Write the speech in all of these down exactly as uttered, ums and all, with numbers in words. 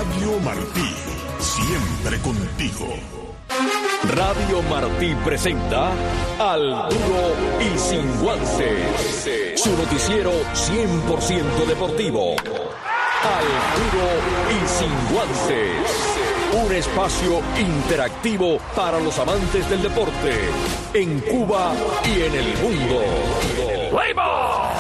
Radio Martí, siempre contigo. Radio Martí presenta Al Duro y Sin Guantes, su noticiero cien por ciento deportivo. Al Duro y Sin Guantes, un espacio interactivo para los amantes del deporte en Cuba y en el mundo. ¡Play-ball!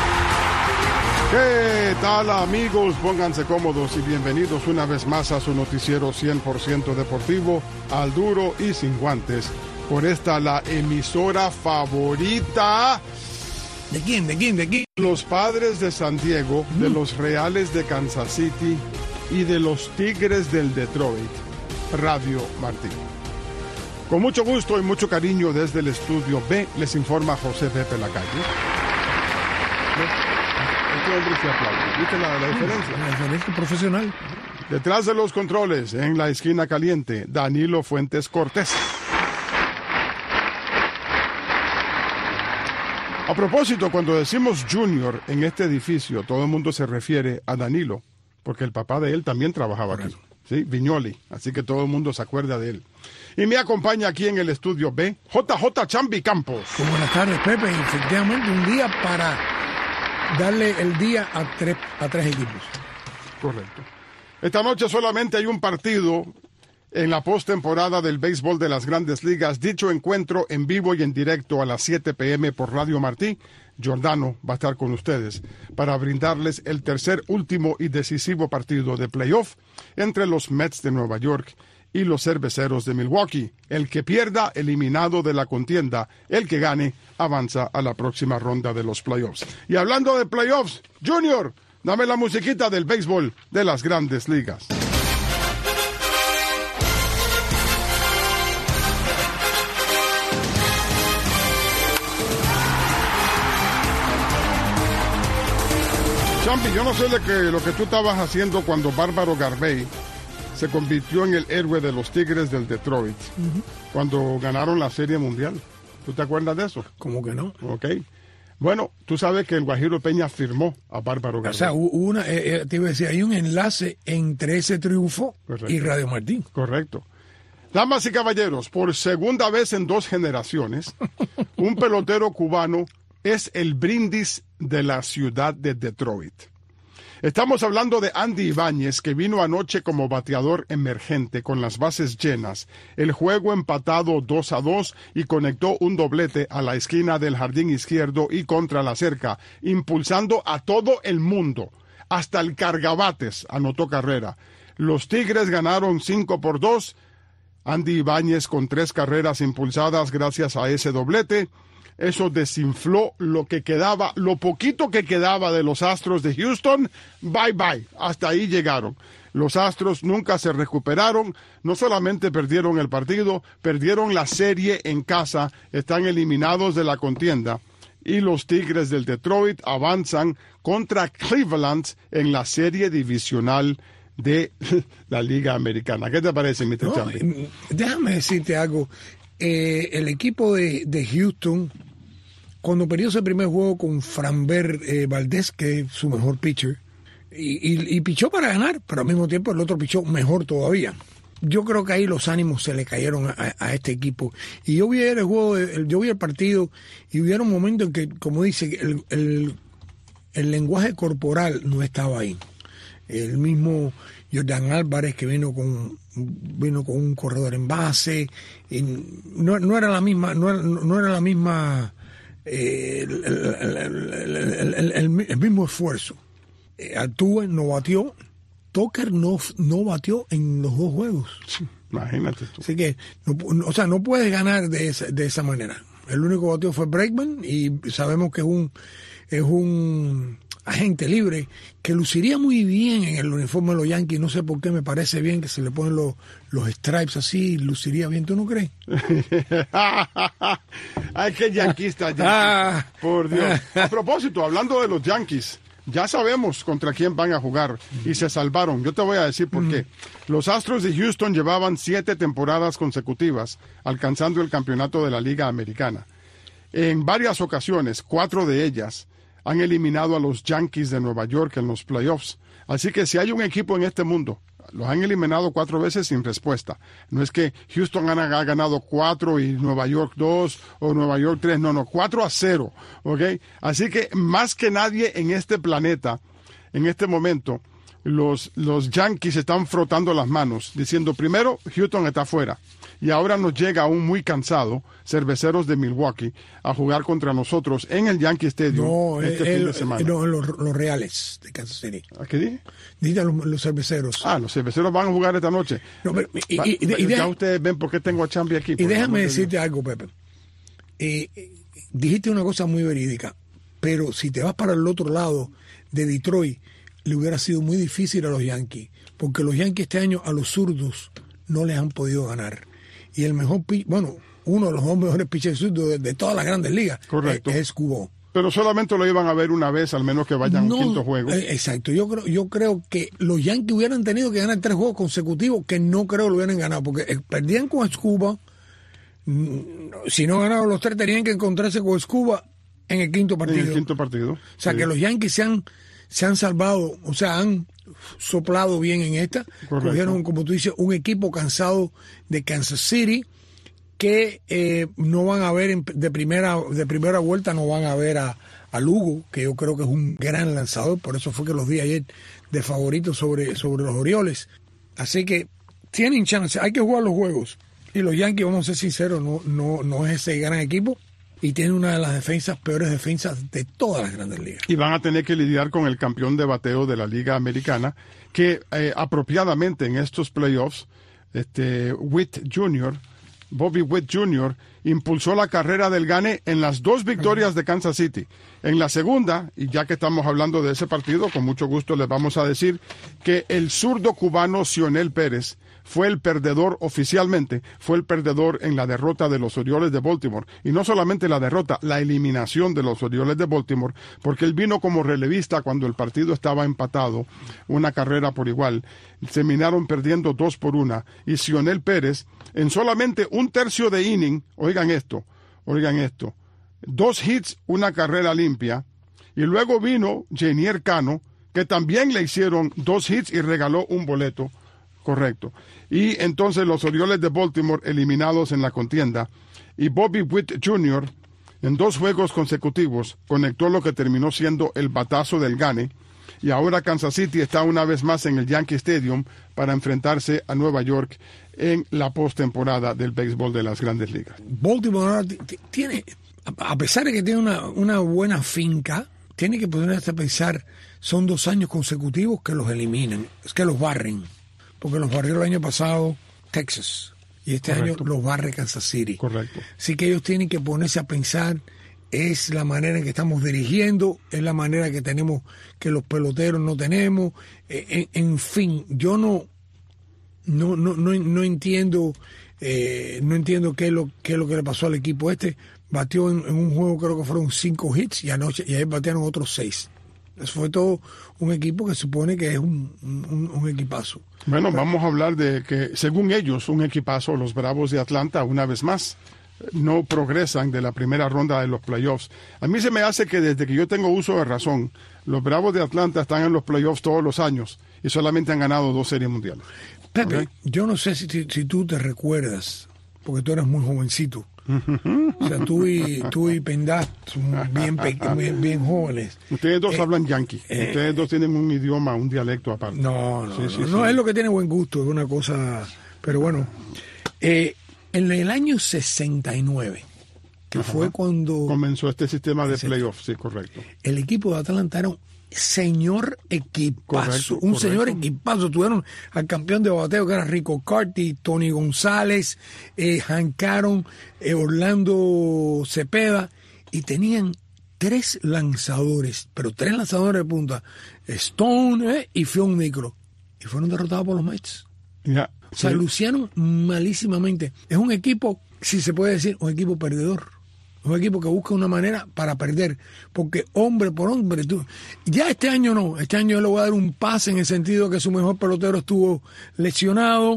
¿Qué tal, amigos? Pónganse cómodos y bienvenidos una vez más a su noticiero cien por ciento deportivo, Al Duro y Sin Guantes. Por esta, la emisora favorita... ¿De quién? ¿De quién? ¿De quién? Los Padres de San Diego, mm. de los Reales de Kansas City y de los Tigres del Detroit. Radio Martí. Con mucho gusto y mucho cariño desde el estudio B, les informa José Pepe Lacalle. ¿Viste la, la diferencia? La diferencia profesional. Detrás de los controles, en la esquina caliente, Danilo Fuentes Cortés. A propósito, cuando decimos Junior en este edificio, todo el mundo se refiere a Danilo, porque el papá de él también trabajaba aquí, ¿sí? Viñoli, así que todo el mundo se acuerda de él. Y me acompaña aquí en el estudio B, J J Chambi Campos. Buenas tardes, Pepe. Efectivamente, un día para darle el día a tres, a tres equipos. Correcto. Esta noche solamente hay un partido en la postemporada del béisbol de las Grandes Ligas. Dicho encuentro en vivo y en directo a las siete pe eme por Radio Martí. Giordano va a estar con ustedes para brindarles el tercer, último y decisivo partido de playoff entre los Mets de Nueva York y los Cerveceros de Milwaukee. El que pierda, eliminado de la contienda. El que gane, avanza a la próxima ronda de los playoffs. Y hablando de playoffs, Junior, dame la musiquita del béisbol de las Grandes Ligas. Champi, yo no sé de que lo que tú estabas haciendo cuando Bárbaro Garbey se convirtió en el héroe de los Tigres del Detroit, uh-huh. cuando ganaron la Serie Mundial. ¿Tú te acuerdas de eso? ¿Cómo que no? Ok. Bueno, tú sabes que el Guajiro Peña firmó a Bárbaro Garbey. O sea, una, eh, eh, te iba a decir, hay un enlace entre ese triunfo Correcto. Y Radio Martín. Correcto. Damas y caballeros, por segunda vez en dos generaciones, un pelotero cubano es el brindis de la ciudad de Detroit. Estamos hablando de Andy Ibáñez, que vino anoche como bateador emergente con las bases llenas, el juego empatado dos a dos y conectó un doblete a la esquina del jardín izquierdo y contra la cerca, impulsando a todo el mundo. Hasta el cargabates anotó carrera. Los Tigres ganaron cinco por dos. Andy Ibáñez con tres carreras impulsadas gracias a ese doblete. Eso desinfló lo que quedaba, lo poquito que quedaba de los Astros de Houston. Bye bye, hasta ahí llegaron. Los Astros nunca se recuperaron, no solamente perdieron el partido, perdieron la serie en casa, están eliminados de la contienda. Y los Tigres del Detroit avanzan contra Cleveland en la serie divisional de la Liga Americana. ¿Qué te parece, mister No, Champion? Déjame decirte algo. Eh, el equipo de, de Houston, cuando perdió ese primer juego con Framber eh, Valdez, que es su mejor pitcher, y, y, y pichó para ganar, pero al mismo tiempo el otro pichó mejor todavía. Yo creo que ahí los ánimos se le cayeron a, a este equipo. Y yo vi el juego, el, yo vi el partido, y hubo un momento en que, como dice, el, el, el lenguaje corporal no estaba ahí. El mismo Jordan Álvarez, que vino con vino con un corredor en base, y no, no era la misma no era, no era la misma eh, el, el, el, el, el, el mismo esfuerzo. eh, Altuve no batió, Tucker no no batió en los dos juegos. Sí, imagínate tú. Así que no, o sea no puedes ganar de esa, de esa manera. El único que batió fue Bregman, y sabemos que es un es un agente libre que luciría muy bien en el uniforme de los Yankees. No sé por qué me parece bien que se le ponen los, los stripes así, luciría bien. ¿Tú no crees? Ay, qué yanquista, yanquista. Ah. Por Dios. A propósito, hablando de los Yankees, ya sabemos contra quién van a jugar y se salvaron. Yo te voy a decir por qué. Los Astros de Houston llevaban siete temporadas consecutivas alcanzando el campeonato de la Liga Americana. En varias ocasiones, cuatro de ellas han eliminado a los Yankees de Nueva York en los playoffs. Así que si hay un equipo en este mundo Los han eliminado cuatro veces sin respuesta. No es que Houston ha ganado cuatro y Nueva York dos o Nueva York tres. No, no, cuatro a cero. ¿Ok? Así que más que nadie en este planeta, en este momento, los, los Yankees están frotando las manos, diciendo primero, Houston está fuera. Y ahora nos llega aún muy cansado, Cerveceros de Milwaukee, a jugar contra nosotros en el Yankee Stadium no, este el, fin de semana. No, los, los Reales de Kansas City. ¿A qué dije? Dije los, los Cerveceros. Ah, los Cerveceros van a jugar esta noche. No, pero, y, Va, y, y, y ya deja, ustedes ven por qué tengo a Chambi aquí. Y déjame decirte algo, Pepe. Eh, dijiste una cosa muy verídica, pero si te vas para el otro lado de Detroit, le hubiera sido muy difícil a los Yankees, porque los Yankees este año a los zurdos no les han podido ganar. Y el mejor, bueno, uno de los dos mejores pitchers zurdos de, de todas las grandes ligas. Correcto. Es, es Cubó. Pero solamente lo iban a ver una vez, al menos que vayan no, a un quinto juego. Eh, exacto. Yo creo, yo creo que los Yankees hubieran tenido que ganar tres juegos consecutivos que no creo lo hubieran ganado, porque eh, perdían con Escuba. Si no ganaron los tres, tenían que encontrarse con Escuba en el quinto partido. En el quinto partido. O sea, sí. que los Yankees se han, se han salvado, o sea, han soplado bien en esta. Correcto. Cogieron, como tú dices, un equipo cansado de Kansas City que eh, no van a ver en, de primera de primera vuelta, no van a ver a, a Lugo, que yo creo que es un gran lanzador, por eso fue que los di ayer de favorito sobre, sobre los Orioles. Así que tienen chance, hay que jugar los juegos. Y los Yankees, vamos a ser sinceros, no, no, no es ese gran equipo y tienen una de las defensas, peores defensas de todas las grandes ligas. Y van a tener que lidiar con el campeón de bateo de la Liga Americana, que eh, apropiadamente en estos playoffs, este Witt junior, Bobby Witt junior, impulsó la carrera del Gane en las dos victorias de Kansas City. En la segunda, y ya que estamos hablando de ese partido, con mucho gusto les vamos a decir que el zurdo cubano Cionel Pérez fue el perdedor oficialmente, fue el perdedor en la derrota de los Orioles de Baltimore. Y no solamente la derrota, la eliminación de los Orioles de Baltimore, porque él vino como relevista cuando el partido estaba empatado, una carrera por igual. Terminaron perdiendo dos por una. Y Cionel Pérez, en solamente un tercio de inning, oigan esto, oigan esto, dos hits, una carrera limpia, y luego vino Janier Cano, que también le hicieron dos hits y regaló un boleto. Correcto. Y entonces los Orioles de Baltimore eliminados en la contienda. Y Bobby Witt junior en dos juegos consecutivos conectó lo que terminó siendo el batazo del Gane. Y ahora Kansas City está una vez más en el Yankee Stadium para enfrentarse a Nueva York en la postemporada del béisbol de las Grandes Ligas. Baltimore tiene, a pesar de que tiene una, una buena finca, tiene que ponerse a pensar, son dos años consecutivos que los eliminan, es que los barren. Porque los barrió el año pasado Texas y este Correcto. año los barre Kansas City. Correcto. Así que ellos tienen que ponerse a pensar, es la manera en que estamos dirigiendo, es la manera que tenemos, que los peloteros no tenemos, en, en fin, yo no no no no, no entiendo eh, no entiendo qué es lo qué es lo que le pasó al equipo este. Batió en, en un juego, creo que fueron cinco hits y anoche y ayer batearon otros seis. Eso fue todo un equipo que supone que es un, un, un equipazo. Bueno, Pero, vamos a hablar de que, según ellos, un equipazo, los Bravos de Atlanta, una vez más, no progresan de la primera ronda de los playoffs. A mí se me hace que desde que yo tengo uso de razón, los Bravos de Atlanta están en los playoffs todos los años y solamente han ganado dos series mundiales. Pepe, ¿Okay? Yo no sé si, si tú te recuerdas, porque tú eres muy jovencito. O sea, tú y, tú y Pendat son bien, bien, bien jóvenes. Ustedes dos eh, hablan yankee. Eh, Ustedes dos tienen un idioma, un dialecto aparte. No, no, sí, no, sí, no sí. es lo que tiene buen gusto, es una cosa. Pero bueno, eh, en el año sesenta y nueve, que Ajá. fue cuando comenzó este sistema de playoffs, sí, correcto. El equipo de Atlanta era un señor equipazo, correcto, un correcto. señor equipazo. Tuvieron al campeón de bateo que era Rico Carty, Tony González, eh, Hank Aaron, eh, Orlando Cepeda, y tenían tres lanzadores, pero tres lanzadores de punta, Stone eh, y Phil Niekro, y fueron derrotados por los Mets. Yeah, o sea, sí. luciaron malísimamente. Es un equipo, si se puede decir, un equipo perdedor. Un equipo que busca una manera para perder, porque hombre por hombre, tú, ya este año no, este año le voy a dar un pase en el sentido que su mejor pelotero estuvo lesionado,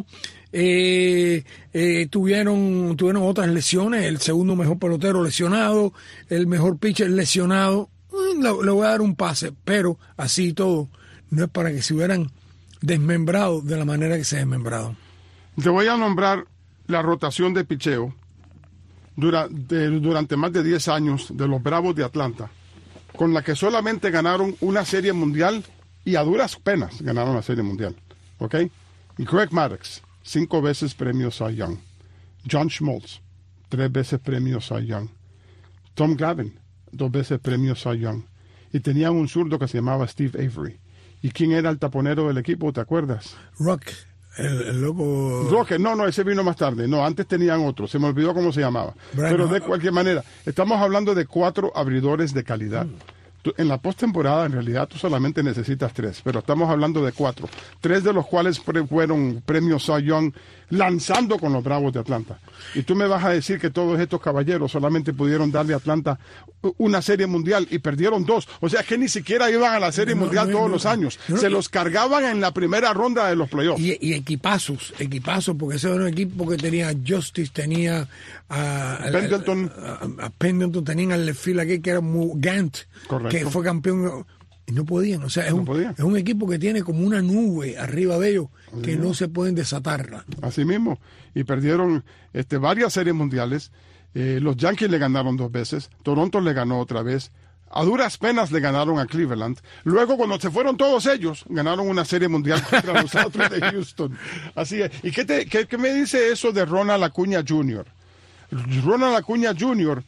eh, eh, tuvieron, tuvieron otras lesiones, el segundo mejor pelotero lesionado, el mejor pitcher lesionado, le, le voy a dar un pase, pero así y todo, no es para que se hubieran desmembrado de la manera que se ha desmembrado. Te voy a nombrar la rotación de picheo durante, durante más de diez años de los Bravos de Atlanta, con la que solamente ganaron una serie mundial y a duras penas ganaron la serie mundial. ¿Ok? Y Greg Maddux, cinco veces premio Cy Young. John Schmaltz, tres veces premio Cy Young. Tom Glavine, dos veces premio Cy Young. Y tenían un zurdo que se llamaba Steve Avery. ¿Y quién era el taponero del equipo? ¿Te acuerdas? Rock, el, el loco... Rock, no, no, ese vino más tarde. No, antes tenían otro. Se me olvidó cómo se llamaba. Brian Pero de cualquier manera, estamos hablando de cuatro abridores de calidad. Mm. En la postemporada, en realidad, tú solamente necesitas tres, pero estamos hablando de cuatro. Tres de los cuales pre fueron premios Cy Young lanzando con los Bravos de Atlanta. Y tú me vas a decir que todos estos caballeros solamente pudieron darle a Atlanta una serie mundial y perdieron dos. O sea, que ni siquiera iban a la serie no, mundial no, todos no, los años. No, Se no, los cargaban en la primera ronda de los playoffs. Y, y equipazos, equipazos, porque ese era un equipo que tenía Justice, tenía a, a Pendleton, a, a Pendleton, tenían al left field aquí que era Gant, Correcto. que fue campeón. Y no podían, o sea, es, no un, podían. es un equipo que tiene como una nube arriba de ellos Así que mismo. no se pueden desatarla. Así mismo, y perdieron este, varias series mundiales. Eh, los Yankees le ganaron dos veces, Toronto le ganó otra vez, a duras penas le ganaron a Cleveland. Luego, cuando se fueron todos ellos, ganaron una serie mundial contra los Astros de Houston. Así es. ¿Y qué, te, qué, qué me dice eso de Ronald Acuña junior? Ronald Acuña junior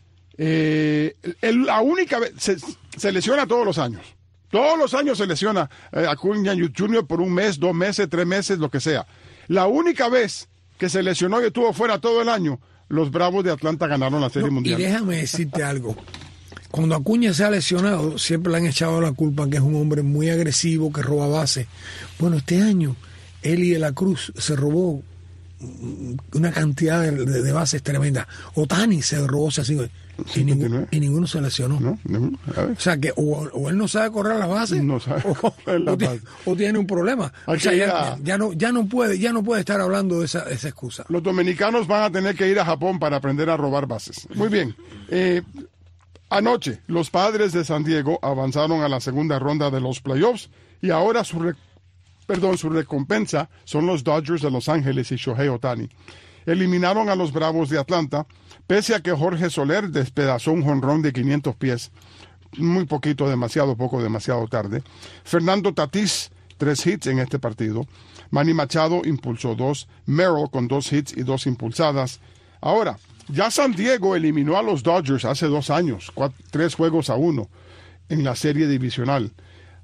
Eh, el, la única vez se, se lesiona todos los años todos los años se lesiona eh, Acuña junior por un mes, dos meses, tres meses, lo que sea. La única vez que se lesionó y estuvo fuera todo el año, los Bravos de Atlanta ganaron la Serie no, Mundial. Y déjame decirte algo, cuando Acuña se ha lesionado siempre le han echado la culpa que es un hombre muy agresivo, que roba base. Bueno, este año Eli de la Cruz se robó una cantidad de, de, de bases tremenda. Ohtani se robó así y, ningún, y ninguno se lesionó. No, no, o sea que o, o él no sabe correr la base, no sabe o, la o, base. o tiene un problema. O sea, ya, ya no ya no puede ya no puede estar hablando de esa, esa excusa. Los dominicanos van a tener que ir a Japón para aprender a robar bases. Muy bien. Eh, anoche los Padres de San Diego avanzaron a la segunda ronda de los playoffs y ahora su re Perdón, su recompensa son los Dodgers de Los Ángeles y Shohei Ohtani. Eliminaron a los Bravos de Atlanta, pese a que Jorge Soler despedazó un jonrón de quinientos pies. Muy poquito, demasiado poco, demasiado tarde. Fernando Tatís, tres hits en este partido. Manny Machado impulsó dos. Merrill con dos hits y dos impulsadas. Ahora, ya San Diego eliminó a los Dodgers hace dos años, cuatro, tres juegos a uno en la serie divisional.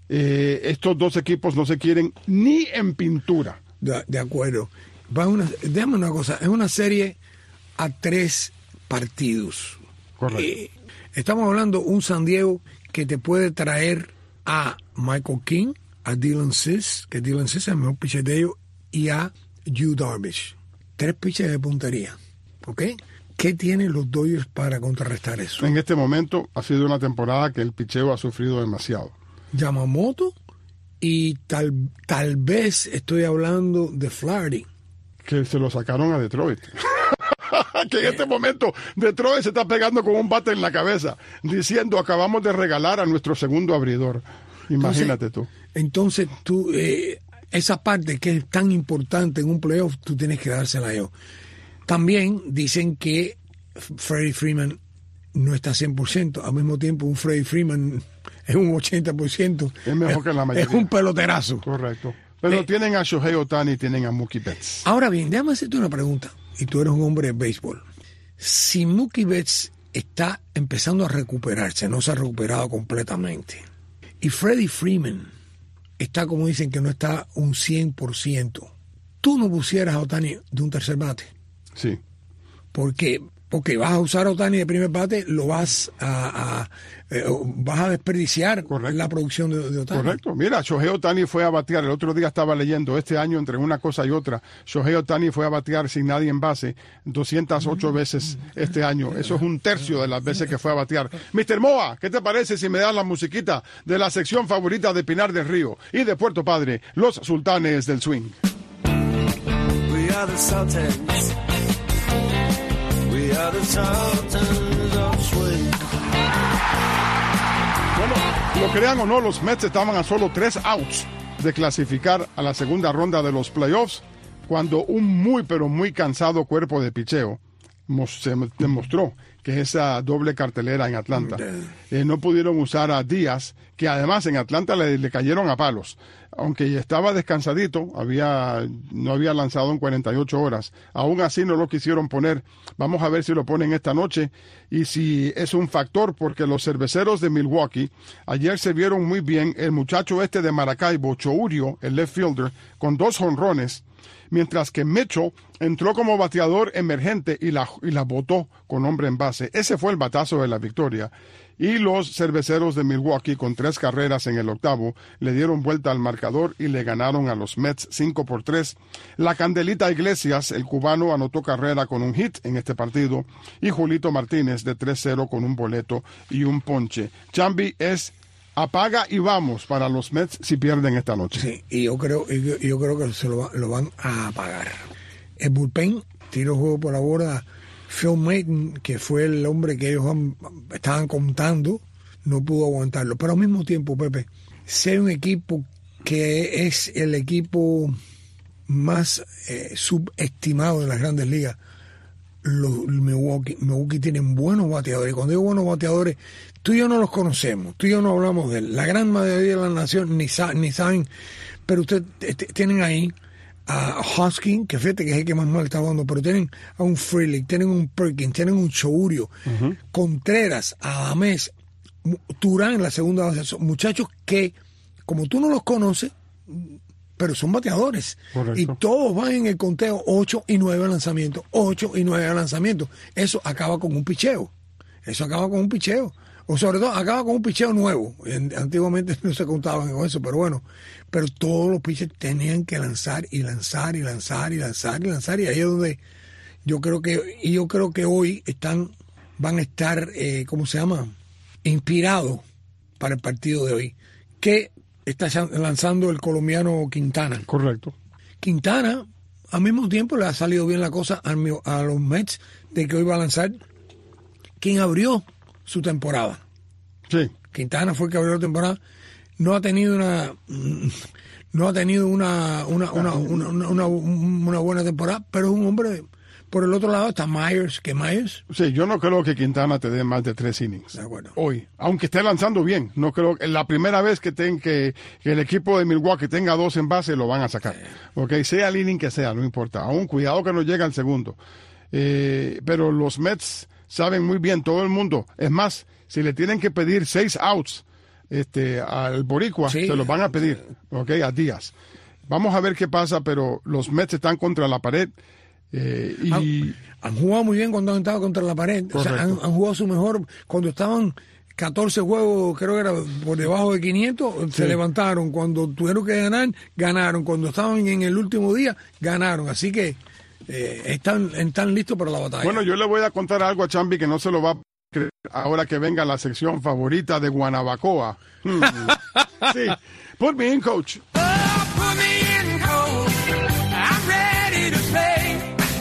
Eh, estos dos equipos no se quieren ni en pintura. De, de acuerdo. Va una, déjame una cosa, es una serie a tres partidos. Correcto. Eh, estamos hablando de un San Diego que te puede traer a Michael King, a Dylan Cis, que Dylan Cis es el mejor pitcher de ellos, y a Yu Darvish. Tres pitchers de puntería. ¿Ok? ¿Qué tienen los Dodgers para contrarrestar eso? En este momento ha sido una temporada que el picheo ha sufrido demasiado. Yamamoto y tal tal vez estoy hablando de Flaherty, que se lo sacaron a Detroit. Que en este momento Detroit se está pegando con un bate en la cabeza diciendo acabamos de regalar a nuestro segundo abridor. Imagínate entonces, tú entonces tú eh, esa parte que es tan importante en un playoff tú tienes que dársela a ellos. También dicen que Freddie Freeman no está cien por ciento, al mismo tiempo un Freddie Freeman es un ochenta por ciento. Es mejor que la mayoría. Es un peloterazo. Correcto. Pero eh, tienen a Shohei Ohtani, tienen a Mookie Betts. Ahora bien, déjame hacerte una pregunta. Y tú eres un hombre de béisbol. Si Mookie Betts está empezando a recuperarse, no se ha recuperado completamente, y Freddie Freeman está, como dicen, que no está un cien por ciento, ¿tú no pusieras a Ohtani de un tercer bate? Sí. Porque... Porque vas a usar a Ohtani de primer bate, lo vas a, a eh, vas a desperdiciar Correcto. La producción de, de Ohtani. Correcto. Mira, Shohei Ohtani fue a batear, el otro día estaba leyendo, este año entre una cosa y otra, Shohei Ohtani fue a batear sin nadie en base doscientas ocho veces este año. Eso es un tercio de las veces que fue a batear. mister Moa, ¿qué te parece si me das la musiquita de la sección favorita de Pinar del Río y de Puerto Padre, los Sultanes del Swing? We are the Sultans. We are the Sultans of Swing. Bueno, lo crean o no, los Mets estaban a solo tres outs de clasificar a la segunda ronda de los playoffs cuando un muy pero muy cansado cuerpo de picheo se demostró que esa doble cartelera en Atlanta. Eh, no pudieron usar a Díaz, que además en Atlanta le, le cayeron a palos. Aunque estaba descansadito, había, no había lanzado en cuarenta y ocho horas. Aún así no lo quisieron poner. Vamos a ver si lo ponen esta noche y si es un factor, porque los cerveceros de Milwaukee ayer se vieron muy bien. El muchacho este de Maracaibo, Chourio, el left fielder, con dos jonrones, mientras que Mitchell entró como bateador emergente y la, y la botó con hombre en base. Ese fue el batazo de la victoria. Y los cerveceros de Milwaukee, con tres carreras en el octavo, le dieron vuelta al marcador y le ganaron a los Mets cinco por tres. La Candelita Iglesias, el cubano, anotó carrera con un hit en este partido. Y Julito Martínez de tres cero con un boleto y un ponche. Chambi, es apaga y vamos para los Mets si pierden esta noche. Sí, y yo creo, yo, yo creo que se lo, va, lo van a apagar. El bullpen tiró juego por la borda. Phil Maton, que fue el hombre que ellos han, estaban contando, no pudo aguantarlo. Pero al mismo tiempo, Pepe, ser un equipo que es el equipo más eh, subestimado de las Grandes Ligas, los Milwaukee, Milwaukee tienen buenos bateadores. Cuando digo buenos bateadores, tú y yo no los conocemos, tú y yo no hablamos de él. La gran mayoría de la nación ni, sa- ni saben, pero ustedes t- tienen ahí a Hoskin, que fíjate que es el que más mal está jugando, pero tienen a un Frelick, tienen un Perkins, tienen un Chourio, uh-huh. Contreras, Adamés, Turán en la segunda base. Son muchachos que, como tú no los conoces, pero son bateadores. Correcto. Y todos van en el conteo ocho y nueve lanzamientos, ocho y nueve lanzamientos. Eso acaba con un picheo. Eso acaba con un picheo. O sobre todo, acaba con un picheo nuevo. Antiguamente no se contaban con eso, pero bueno. Pero todos los pitchers tenían que lanzar y lanzar y lanzar y lanzar y lanzar. Y ahí es donde yo creo que, y yo creo que hoy están, van a estar, eh, ¿cómo se llama? Inspirados para el partido de hoy. Que está lanzando el colombiano Quintana. Correcto. Quintana, al mismo tiempo, le ha salido bien la cosa a, a los Mets de que hoy va a lanzar quien abrió su temporada. Sí. Quintana fue el que abrió la temporada. No ha tenido una no ha tenido una una una, una, una, una, una buena temporada, pero es un hombre. Por el otro lado está Myers, que Myers. Sí, yo no creo que Quintana te dé más de tres innings. De acuerdo. Hoy, aunque esté lanzando bien, no creo que la primera vez que, ten, que, que el equipo de Milwaukee tenga dos en base lo van a sacar. Sí. Okay, sea el inning que sea, no importa. Aún cuidado que no llegue al segundo. Eh, pero los Mets saben muy bien, todo el mundo. Es más, si le tienen que pedir seis outs este, al boricua, sí, se los van a pedir, okay, a Díaz. Vamos a ver qué pasa, pero los Mets están contra la pared. Eh, y han, han jugado muy bien cuando han estado contra la pared. O sea, han, han jugado su mejor. Cuando estaban catorce juegos, creo que era por debajo de quinientos, sí, se levantaron. Cuando tuvieron que ganar, ganaron. Cuando estaban en el último día, ganaron. Así que eh, están, están listos para la batalla. Bueno, yo le voy a contar algo a Chambi que no se lo va a creer ahora que venga la sección favorita de Guanabacoa. Hmm. Sí, put me in, coach. Oh, put me in, coach. I'm ready to play.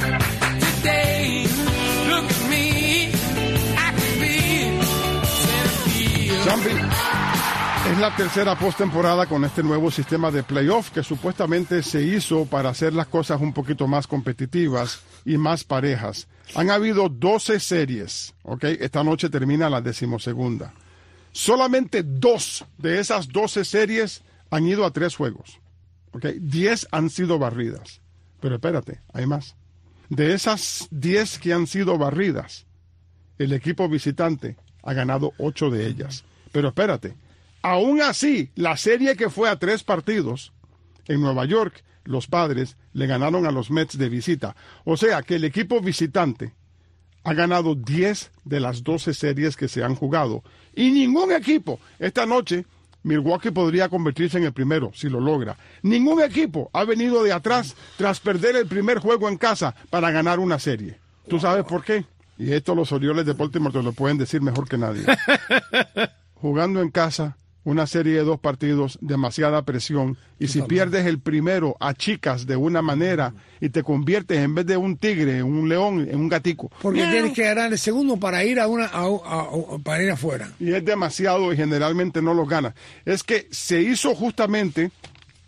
Chambi, es la tercera postemporada con este nuevo sistema de playoff que supuestamente se hizo para hacer las cosas un poquito más competitivas y más parejas. Han habido doce series, ¿ok? Esta noche termina la decimosegunda. Solamente dos de esas doce series han ido a tres juegos, ¿ok? diez han sido barridas. Pero espérate, hay más. De esas diez que han sido barridas, el equipo visitante ha ganado ocho de ellas. Pero espérate, aún así, la serie que fue a tres partidos, en Nueva York, los Padres le ganaron a los Mets de visita. O sea que el equipo visitante ha ganado diez de las doce series que se han jugado. Y ningún equipo, esta noche, Milwaukee podría convertirse en el primero, si lo logra. Ningún equipo ha venido de atrás tras perder el primer juego en casa para ganar una serie. ¿Tú sabes por qué? Y esto los Orioles de Baltimore te lo pueden decir mejor que nadie. Jugando en casa, una serie de dos partidos, demasiada presión, y si pierdes el primero, achicas de una manera y te conviertes en vez de un tigre, un león, en un gatico. Porque ¡miau! Tienes que ganar el segundo para ir a una a, a, a, para ir afuera. Y es demasiado y generalmente no los ganas. Es que se hizo justamente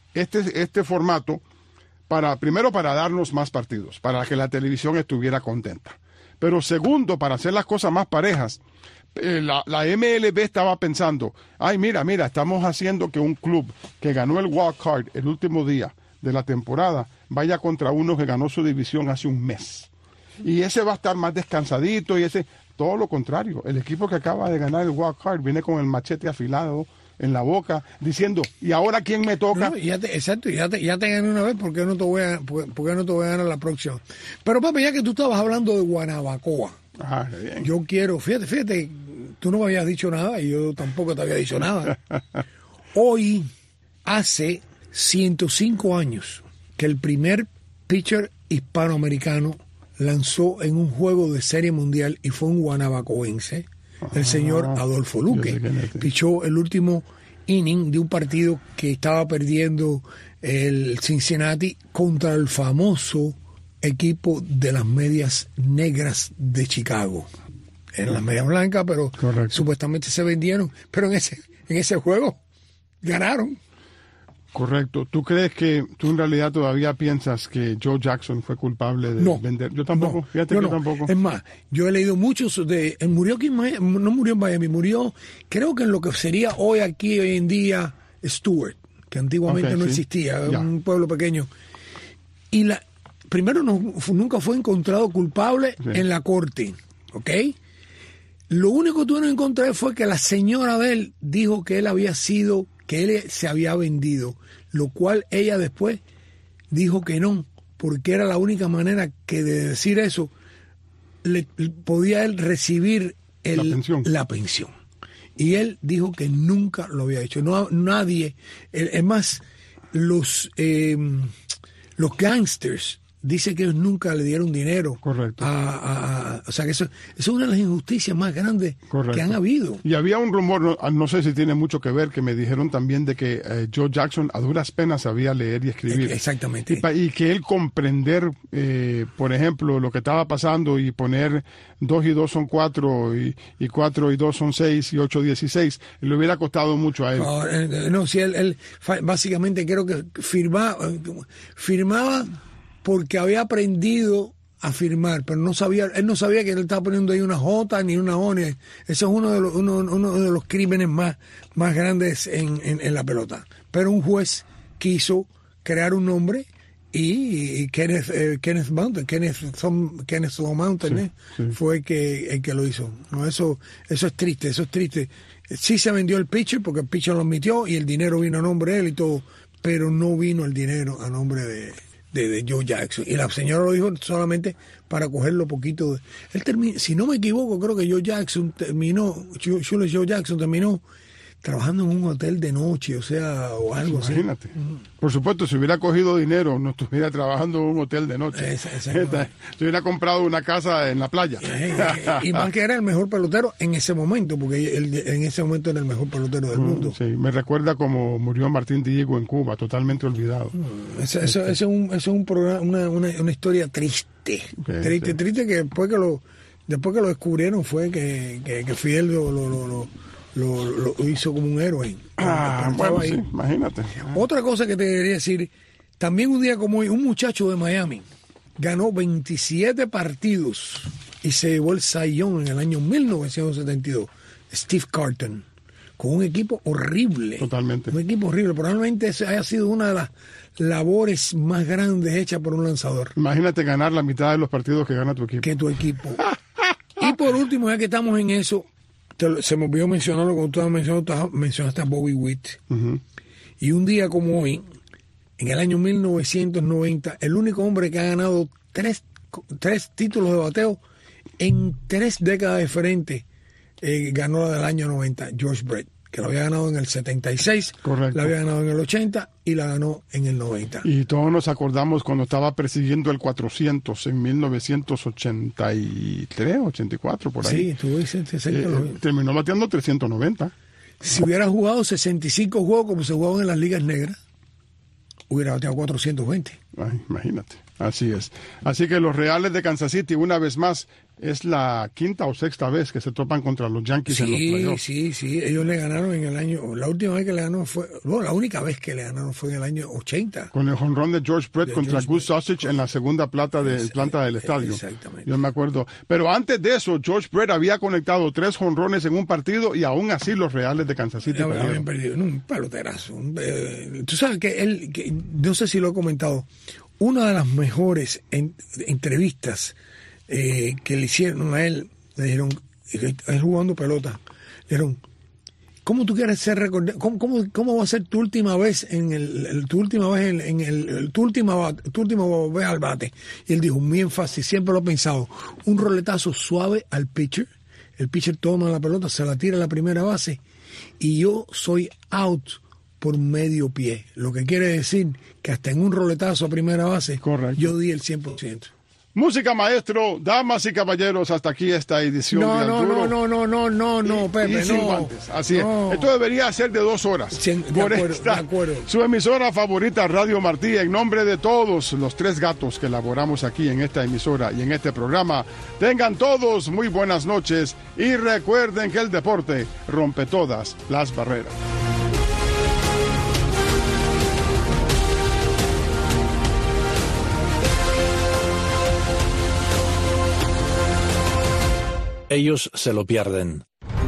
este, este formato para, primero, para darnos más partidos, para que la televisión estuviera contenta. Pero segundo, para hacer las cosas más parejas. Eh, la, la M L B estaba pensando, ay, mira, mira, estamos haciendo que un club que ganó el wild card el último día de la temporada vaya contra uno que ganó su división hace un mes. Y ese va a estar más descansadito y ese, todo lo contrario. El equipo que acaba de ganar el wild card viene con el machete afilado en la boca, diciendo, ¿y ahora quién me toca? No, ya te, exacto, ya te, ya te gané una vez, ¿por qué no te voy a, por, por qué no te voy a ganar la próxima? Pero papi, ya que tú estabas hablando de Guanabacoa, Ah, bien. yo quiero, fíjate, fíjate, tú no me habías dicho nada y yo tampoco te había dicho nada. Hoy hace ciento cinco años que el primer pitcher hispanoamericano lanzó en un juego de serie mundial y fue un guanabacoense, el señor Adolfo Luque. Pichó el último inning de un partido que estaba perdiendo el Cincinnati contra el famoso equipo de las Medias Negras de Chicago. Eran las Medias Blancas, pero Correcto. supuestamente se vendieron. Pero en ese, en ese juego ganaron. Correcto. ¿Tú crees que tú en realidad todavía piensas que Joe Jackson fue culpable de No, vender? Yo tampoco. No, Fíjate yo que no. tampoco. Es más, yo he leído muchos de... Él murió aquí en Miami, no murió en Miami, murió creo que en lo que sería hoy aquí, hoy en día, Stewart, que antiguamente Ok, no sí. existía, Ya. un pueblo pequeño. Y la primero no, nunca fue encontrado culpable Sí. en la corte, ¿ok? Lo único que tuvieron en contra de él fue que la señora de él dijo que él había sido, que él se había vendido, lo cual ella después dijo que no, porque era la única manera que de decir eso le, podía él recibir el- La pensión. la pensión. Y él dijo que nunca lo había hecho. No, nadie, eh, es más, los, eh, los gangsters dice que ellos nunca le dieron dinero. Correcto. A, a- a- o sea que eso, eso es una de las injusticias más grandes Correcto. que han habido. Y había un rumor, no, no sé si tiene mucho que ver, que me dijeron también de que eh, Joe Jackson a duras penas sabía leer y escribir. Exactamente. Y, pa- y que él comprender, eh, por ejemplo, lo que estaba pasando y poner dos y dos son cuatro y, y cuatro y dos son seis y ocho dieciséis, le hubiera costado mucho a él. No, eh, no, si él, él fa- básicamente creo que firmaba, firmaba porque había aprendido a firmar, pero no sabía, él no sabía que él estaba poniendo ahí una J ni una O. Ni, eso es uno de los, uno, uno de los crímenes más, más grandes en, en, en la pelota. Pero un juez quiso crear un nombre y, y Kenneth, eh, Kenneth Mountain, Kenneth, Thom- Kenneth Slow Mountain, Sí, eh, sí. fue el que, el que lo hizo. No, eso, eso es triste, eso es triste. Sí se vendió el pitcher porque el pitcher lo admitió y el dinero vino a nombre de él y todo, pero no vino el dinero a nombre de, de, de Joe Jackson. Y la señora lo dijo solamente para cogerlo poquito. De, él terminó, si no me equivoco, creo que Joe Jackson terminó, Joe, Joe Jackson terminó trabajando en un hotel de noche, o sea, o algo así. Imagínate. Por supuesto, si hubiera cogido dinero, no estuviera trabajando en un hotel de noche. Esa- esa- Si hubiera comprado una casa en la playa. Eh, eh, y más que era el mejor pelotero en ese momento, porque él en ese momento era el mejor pelotero del mundo. Sí, me recuerda como murió Martín Diego en Cuba, totalmente olvidado. Eso, eso, eso es un, eso es un programa, una, una, una historia triste. Ok, triste, sí. triste que después que lo, después que lo descubrieron fue que, que, que Fidel lo, lo, lo, lo, lo- lo hizo como un héroe. Ah, Pero bueno, estaba sí, ahí. imagínate. Otra cosa que te quería decir, también un día como hoy, un muchacho de Miami ganó veintisiete partidos y se llevó el Cy Young en el año mil novecientos setenta y dos, Steve Carton, con un equipo horrible. Totalmente. Un equipo horrible. Probablemente esa haya sido una de las labores más grandes hechas por un lanzador Imagínate ganar la mitad de los partidos que gana tu equipo. que tu equipo. Y por último, ya que estamos en eso, te lo- se me olvidó mencionarlo cuando tú mencionaste, mencionaste a Bobby Witt. Ujú. Y un día como hoy, en el año mil novecientos noventa, el único hombre que ha ganado tres, tres títulos de bateo en tres décadas diferentes, eh, ganó la del año noventa, George Brett, que la había ganado en el setenta y seis, Correcto. la había ganado en el ochenta y la ganó en el noventa. Y todos nos acordamos cuando estaba persiguiendo el cuatrocientos en mil novecientos ochenta y tres, ochenta y cuatro, por ahí. Sí, estuvo cerca Eh, de lo- eh, terminó bateando trescientos noventa. Si hubiera jugado sesenta y cinco juegos como se jugaban en las ligas negras, hubiera bateado cuatrocientos veinte. Ay, imagínate. Así es. Así que los Reales de Kansas City, una vez más, es la quinta o sexta vez que se topan contra los Yankees en los Sí, playoffs. sí, sí. Ellos le ganaron en el año. La última vez que le ganaron fue. No, la única vez que le ganaron fue en el año ochenta. Con el jonrón de George Brett De contra George Gus Brett. Sausage en la segunda plata de, Ex- planta del estadio. exactamente. Yo me acuerdo. Pero antes de eso, George Brett había conectado tres jonrones en un partido y aún así los Reales de Kansas City Ya habían perdieron. perdido. No, un peloterazo. un, eh, tú sabes que él, que, no sé si lo he comentado, una de las mejores en- entrevistas eh, que le hicieron a él, le dijeron, él jugando pelota, le dijeron, ¿cómo tú quieres ser recordado? ¿Cómo, cómo, cómo va a ser tu última vez en el, el- tu última vez en, en el, el- tu última bat- tu última vez al bate? Y él dijo, bien fácil, siempre lo he pensado, un roletazo suave al pitcher, el pitcher toma la pelota, se la tira a la primera base y yo soy out por medio pie, lo que quiere decir que hasta en un roletazo a primera base Correcto. yo di el cien por ciento. Música, maestro, damas y caballeros, hasta aquí esta edición No, de Al no, Duro. no, no, no, no, no, Y- Pepe, y sin no. guantes. Así No. es. Esto debería ser de dos horas. Sí, de Por acuerdo, esta, de acuerdo. Su emisora favorita, Radio Martí, en nombre de todos los tres gatos que elaboramos aquí en esta emisora y en este programa. Tengan todos muy buenas noches y recuerden que el deporte rompe todas las barreras. Ellos se lo pierden.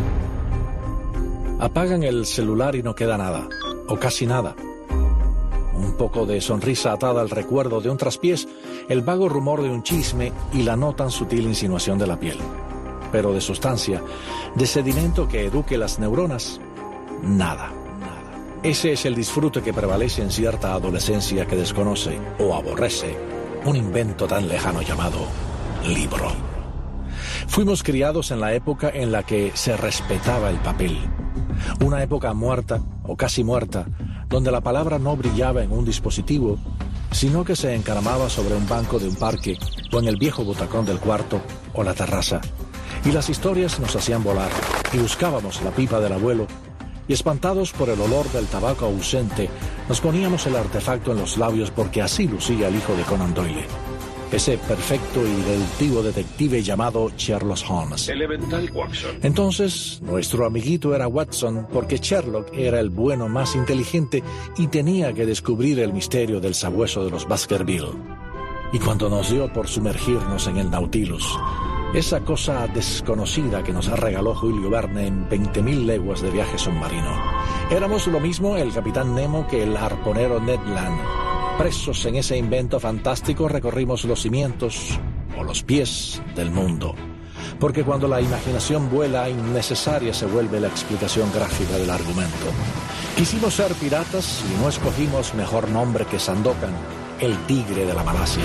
Apagan el celular y no queda nada, o casi nada. Un poco de sonrisa atada al recuerdo de un traspiés, el vago rumor de un chisme y la no tan sutil insinuación de la piel. Pero de sustancia, de sedimento que eduque las neuronas, nada. Ese es el disfrute que prevalece en cierta adolescencia que desconoce o aborrece un invento tan lejano llamado libro. Fuimos criados en la época en la que se respetaba el papel. Una época muerta, o casi muerta, donde la palabra no brillaba en un dispositivo, sino que se encaramaba sobre un banco de un parque, o en el viejo butacón del cuarto, o la terraza. Y las historias nos hacían volar, y buscábamos la pipa del abuelo, y espantados por el olor del tabaco ausente, nos poníamos el artefacto en los labios porque así lucía el hijo de Conan Doyle. Ese perfecto y deductivo detective llamado Sherlock Holmes. Elemental Watson. Entonces, nuestro amiguito era Watson porque Sherlock era el bueno más inteligente y tenía que descubrir el misterio del sabueso de los Baskerville. Y cuando nos dio por sumergirnos en el Nautilus, esa cosa desconocida que nos regaló Julio Verne en veinte mil leguas de viaje submarino, éramos lo mismo el capitán Nemo que el arponero Ned Land. Presos en ese invento fantástico recorrimos los cimientos o los pies del mundo. Porque cuando la imaginación vuela, innecesaria se vuelve la explicación gráfica del argumento. Quisimos ser piratas y no escogimos mejor nombre que Sandokan, el tigre de la Malasia.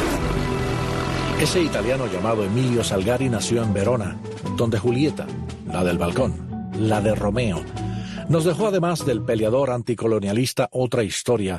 Ese italiano llamado Emilio Salgari nació en Verona, donde Julieta, la del balcón, la de Romeo, nos dejó además del peleador anticolonialista otra historia,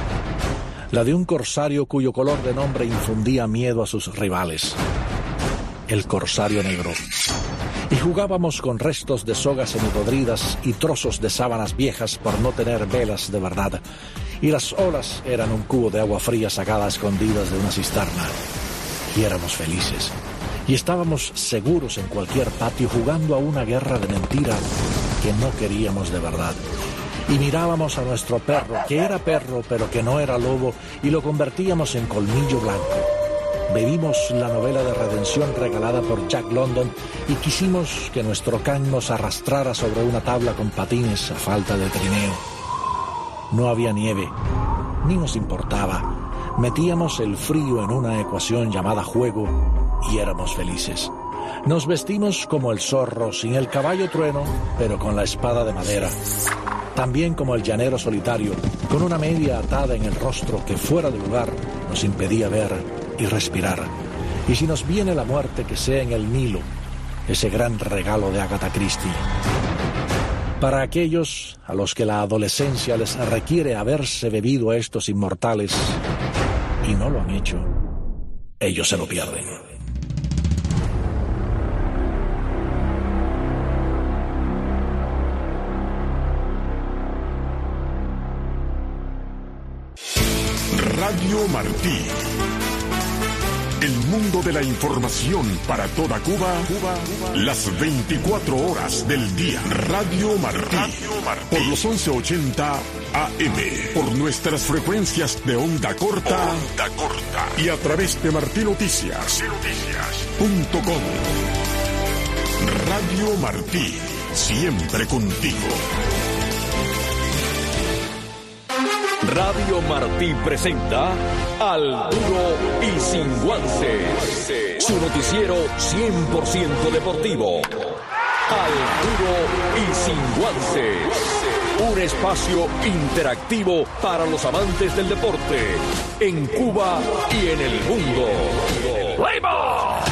la de un corsario cuyo color de nombre infundía miedo a sus rivales, el corsario negro. Y jugábamos con restos de sogas semipodridas y trozos de sábanas viejas por no tener velas de verdad, y las olas eran un cubo de agua fría sacada a escondidas de una cisterna. Y éramos felices, y estábamos seguros en cualquier patio jugando a una guerra de mentira que no queríamos de verdad. Y mirábamos a nuestro perro, que era perro pero que no era lobo, y lo convertíamos en colmillo blanco. Bebimos la novela de redención regalada por Jack London y quisimos que nuestro can nos arrastrara sobre una tabla con patines a falta de trineo. No había nieve, ni nos importaba. Metíamos el frío en una ecuación llamada juego y éramos felices. Nos vestimos como el zorro, sin el caballo trueno, pero con la espada de madera. También como el llanero solitario, con una media atada en el rostro que fuera de lugar nos impedía ver y respirar. Y si nos viene la muerte, que sea en el Nilo, ese gran regalo de Agatha Christie. Para aquellos a los que la adolescencia les requiere haberse bebido a estos inmortales y no lo han hecho, ellos se lo pierden. Radio Martí. El mundo de la información para toda Cuba, Cuba, Cuba. Las veinticuatro horas del día. Radio Martí. Radio Martí. Por los once ochenta A M. Por nuestras frecuencias de onda corta. Onda corta. Y a través de Martí Noticias. Noticias punto com. Radio Martí. Siempre contigo. Radio Martí presenta Al Duro y Sin Guantes, su noticiero cien por ciento deportivo. Al Duro y Sin Guantes, un espacio interactivo para los amantes del deporte en Cuba y en el mundo. ¡Play ball!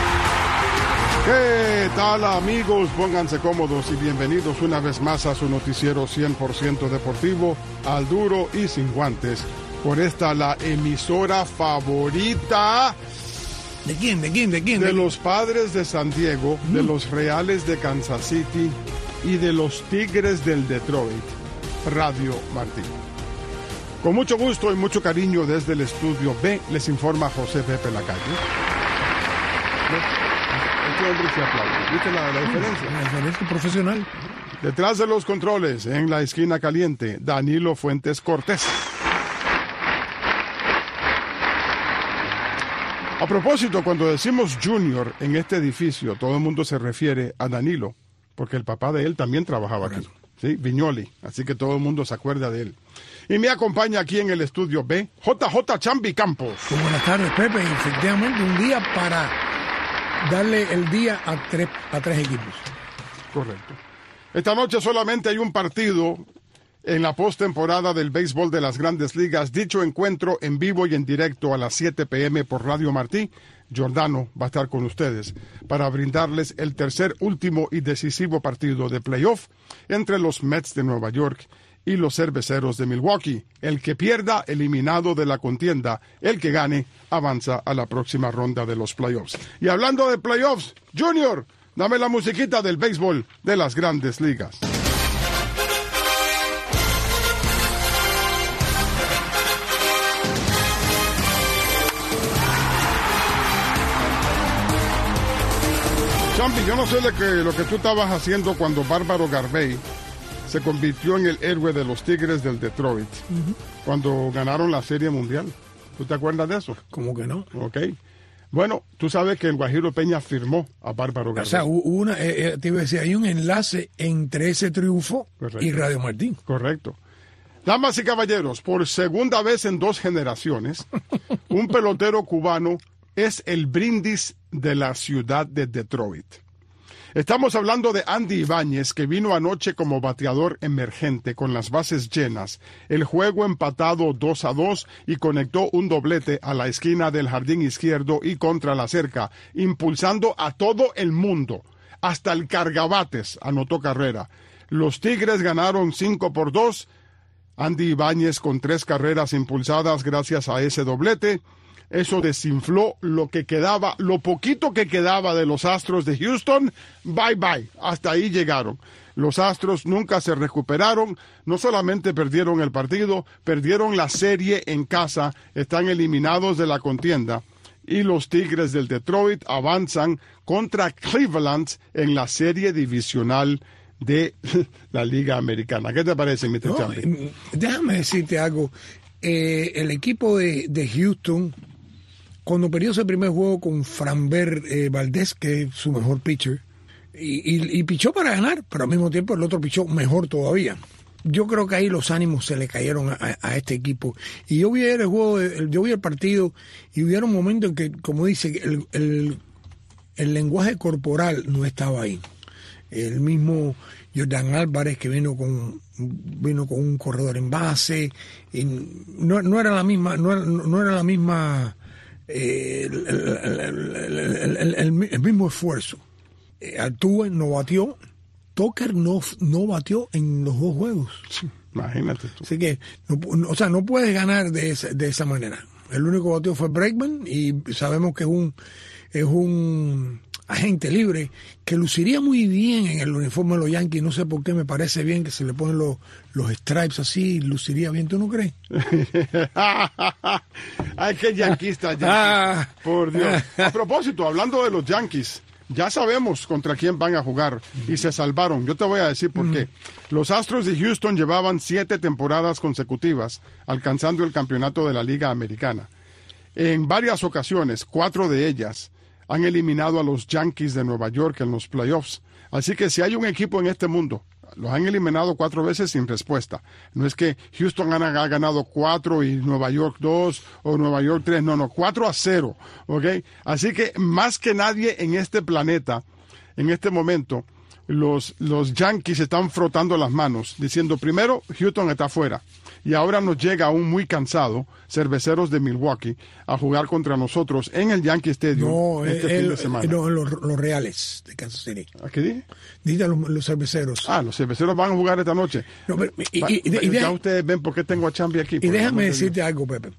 ¿Qué tal, amigos? Pónganse cómodos y bienvenidos una vez más a su noticiero cien por ciento deportivo, Al Duro y Sin Guantes. Por esta, la emisora favorita... ¿De quién? ¿De quién? ¿De quién? De ¿De los Padres de San Diego, mm. de los Reales de Kansas City y de los Tigres del Detroit. Radio Martí. Con mucho gusto y mucho cariño desde el estudio B, les informa José Pepe Lacalle. ¿Viste la, la diferencia? La diferencia profesional. Detrás de los controles, en la esquina caliente, Danilo Fuentes Cortés. A propósito, cuando decimos Junior en este edificio, todo el mundo se refiere a Danilo, porque el papá de él también trabajaba aquí, ¿sí? Viñoli, así que todo el mundo se acuerda de él. Y me acompaña aquí en el estudio B, J J Chambi Campos. Muy buenas tardes, Pepe. Efectivamente, un día para darle el día a tres, a tres equipos. Correcto. Esta noche solamente hay un partido en la postemporada del béisbol de las Grandes Ligas. Dicho encuentro en vivo y en directo a las siete p m por Radio Martí. Giordano va a estar con ustedes para brindarles el tercer, último y decisivo partido de playoff entre los Mets de Nueva York y los Cerveceros de Milwaukee. El que pierda, eliminado de la contienda. El que gane, avanza a la próxima ronda de los playoffs. Y hablando de playoffs, Junior, dame la musiquita del béisbol de las Grandes Ligas. Champi, yo no sé lo que, lo que tú estabas haciendo cuando Bárbaro Garvey se convirtió en el héroe de los Tigres del Detroit, uh-huh. cuando ganaron la Serie Mundial. ¿Tú te acuerdas de eso? ¿Cómo que no? Ok. Bueno, tú sabes que el Guajiro Peña firmó a Bárbaro Garvey. O sea, una, eh, te iba a decir, hay un enlace entre ese triunfo Correcto. Y Radio Martín. Correcto. Damas y caballeros, por segunda vez en dos generaciones, un pelotero cubano es el brindis de la ciudad de Detroit. Estamos hablando de Andy Ibáñez, que vino anoche como bateador emergente con las bases llenas, el juego empatado dos a dos y conectó un doblete a la esquina del jardín izquierdo y contra la cerca, impulsando a todo el mundo. Hasta el cargabates anotó carrera. Los Tigres ganaron cinco por dos. Andy Ibáñez con tres carreras impulsadas gracias a ese doblete. Eso desinfló lo que quedaba, lo poquito que quedaba de los Astros de Houston. Bye bye, hasta ahí llegaron. Los Astros nunca se recuperaron, no solamente perdieron el partido, perdieron la serie en casa, están eliminados de la contienda. Y los Tigres del Detroit avanzan contra Cleveland en la serie divisional de la Liga Americana. ¿Qué te parece, mister No, Champi? Déjame decirte algo. Eh, el equipo de, de Houston, cuando perdió ese primer juego con Framber eh, Valdez, que es su mejor pitcher, y, y, y pichó para ganar, pero al mismo tiempo el otro pichó mejor todavía. Yo creo que ahí los ánimos se le cayeron a, a este equipo. Y yo vi el juego, el, yo vi el partido, y hubo un momento en que, como dice, el, el, el lenguaje corporal no estaba ahí. El mismo Jordan Álvarez, que vino con vino con un corredor en base, y no, no era la misma, no era, no era la misma eh, el, el, el, el, el, el mismo esfuerzo. Eh, Altuve no batió, Tucker no, no batió en los dos juegos. Sí, imagínate tú. Así que, no, o sea, no puedes ganar de esa, de esa manera. El único bateo fue Bregman, y sabemos que es un es un agente libre, que luciría muy bien en el uniforme de los Yankees. No sé por qué me parece bien que se le ponen los, los stripes así, luciría bien. ¿Tú no crees? Ay, qué yanquista, Yankees. Ah. Por Dios. A propósito, hablando de los Yankees, ya sabemos contra quién van a jugar y se salvaron. Yo te voy a decir por qué. Los Astros de Houston llevaban siete temporadas consecutivas alcanzando el campeonato de la Liga Americana. En varias ocasiones, cuatro de ellas han eliminado a los Yankees de Nueva York en los playoffs. Así que si hay un equipo en este mundo, los han eliminado cuatro veces sin respuesta. No es que Houston ha ganado cuatro y Nueva York dos o Nueva York tres, no, no, cuatro a cero, ¿ok? Así que más que nadie en este planeta, en este momento, los, los Yankees están frotando las manos, diciendo, primero, Houston está afuera. Y ahora nos llega aún muy cansado, Cerveceros de Milwaukee, a jugar contra nosotros en el Yankee Stadium No, este el, fin de semana. no los, los Reales de Kansas City. ¿A qué dije? Dite a los, los Cerveceros. Ah, los Cerveceros van a jugar esta noche. No, pero, y, Va- y- y- y ya deja- ustedes ven por qué tengo a Chambi aquí. Y por el déjame amor de decirte Dios. algo, Pepe.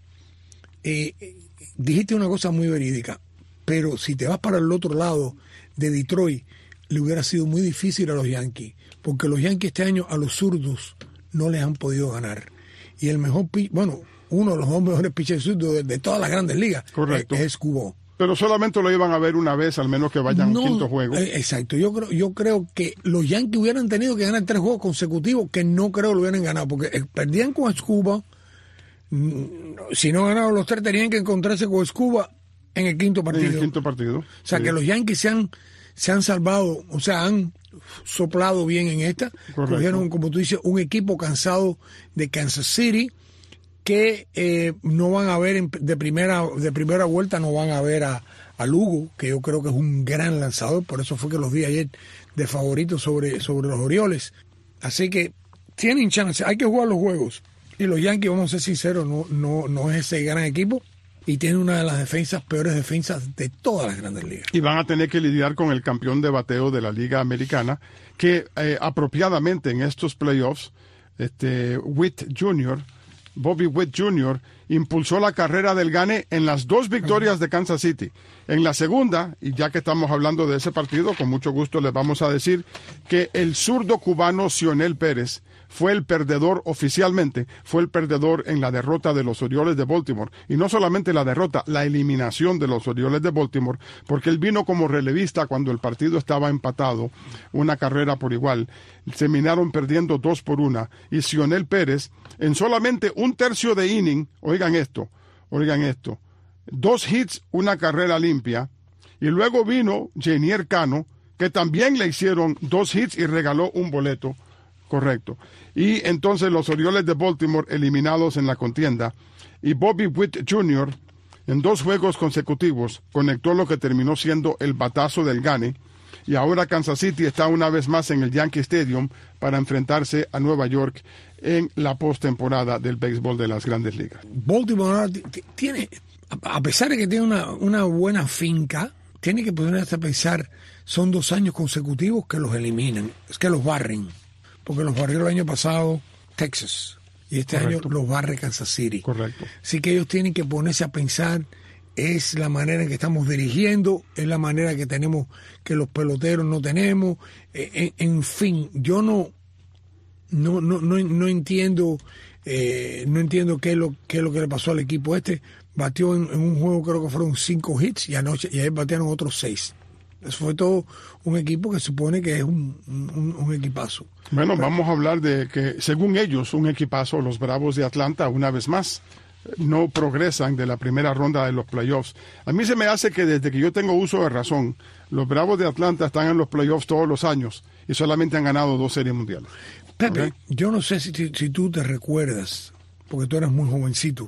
Eh, eh, dijiste una cosa muy verídica, pero si te vas para el otro lado de Detroit, le hubiera sido muy difícil a los Yankees, porque los Yankees este año a los zurdos no les han podido ganar. Y el mejor, pi- bueno, uno de los dos mejores pitchers zurdos de, de todas las grandes ligas Correcto. es, es Cubo. Pero solamente lo iban a ver una vez, al menos que vayan a un quinto juego. eh, exacto. Yo creo, yo creo que los Yankees hubieran tenido que ganar tres juegos consecutivos que no creo lo hubieran ganado, porque eh, perdían con Scuba. Mm, Si no ganaron los tres, tenían que encontrarse con Scuba en el quinto en partido. el quinto partido. O sea, Sí. que los Yankees se han, se han salvado, o sea, han soplado bien en esta. Correcto. Cogieron, como tú dices, un equipo cansado de Kansas City que eh, no van a ver en- de primera de primera vuelta, no van a ver a, a Lugo, que yo creo que es un gran lanzador, por eso fue que los vi ayer de favorito sobre, sobre los Orioles. Así que tienen chance, hay que jugar los juegos. Y los Yankees, vamos a ser sinceros, no, no, no es ese gran equipo y tiene una de las defensas, peores defensas de todas las grandes ligas. Y van a tener que lidiar con el campeón de bateo de la Liga Americana, que eh, apropiadamente en estos playoffs, este, Witt junior, Bobby Witt junior, impulsó la carrera del Gane en las dos victorias de Kansas City. En la segunda, y ya que estamos hablando de ese partido, con mucho gusto les vamos a decir que el zurdo cubano Cionel Pérez fue el perdedor oficialmente, fue el perdedor en la derrota de los Orioles de Baltimore. Y no solamente la derrota, la eliminación de los Orioles de Baltimore, porque él vino como relevista cuando el partido estaba empatado, una carrera por igual. Terminaron perdiendo dos por una. Y Cionel Pérez, en solamente un tercio de inning, oigan esto, oigan esto, dos hits, una carrera limpia, y luego vino Jenier Cano, que también le hicieron dos hits y regaló un boleto. Correcto. Y entonces los Orioles de Baltimore eliminados en la contienda. Y Bobby Witt junior en dos juegos consecutivos conectó lo que terminó siendo el batazo del Gane. Y ahora Kansas City está una vez más en el Yankee Stadium para enfrentarse a Nueva York en la postemporada del béisbol de las Grandes Ligas. Baltimore ahora t- t- tiene, a a pesar de que tiene una, una buena finca, tiene que ponerse a pensar, son dos años consecutivos que los eliminan, es que los barren, porque los barrió el año pasado Texas y este Correcto. año los barre Kansas City. Correcto. Así que ellos tienen que ponerse a pensar, es la manera en que estamos dirigiendo, es la manera que tenemos, que los peloteros no tenemos, eh, en, en fin, yo no, no, no, no, no entiendo, eh, no entiendo qué es lo, qué es lo que le pasó al equipo este. Batió en, en un juego, creo que fueron cinco hits y anoche, y ayer batearon otros seis. Eso fue todo un equipo que supone que es un, un, un equipazo. Bueno, vamos a hablar de que, según ellos, un equipazo, los Bravos de Atlanta, una vez más, no progresan de la primera ronda de los playoffs. A mí se me hace que desde que yo tengo uso de razón, los Bravos de Atlanta están en los playoffs todos los años y solamente han ganado dos series mundiales. Pepe, Ok. yo no sé si, si, si tú te recuerdas, porque tú eres muy jovencito.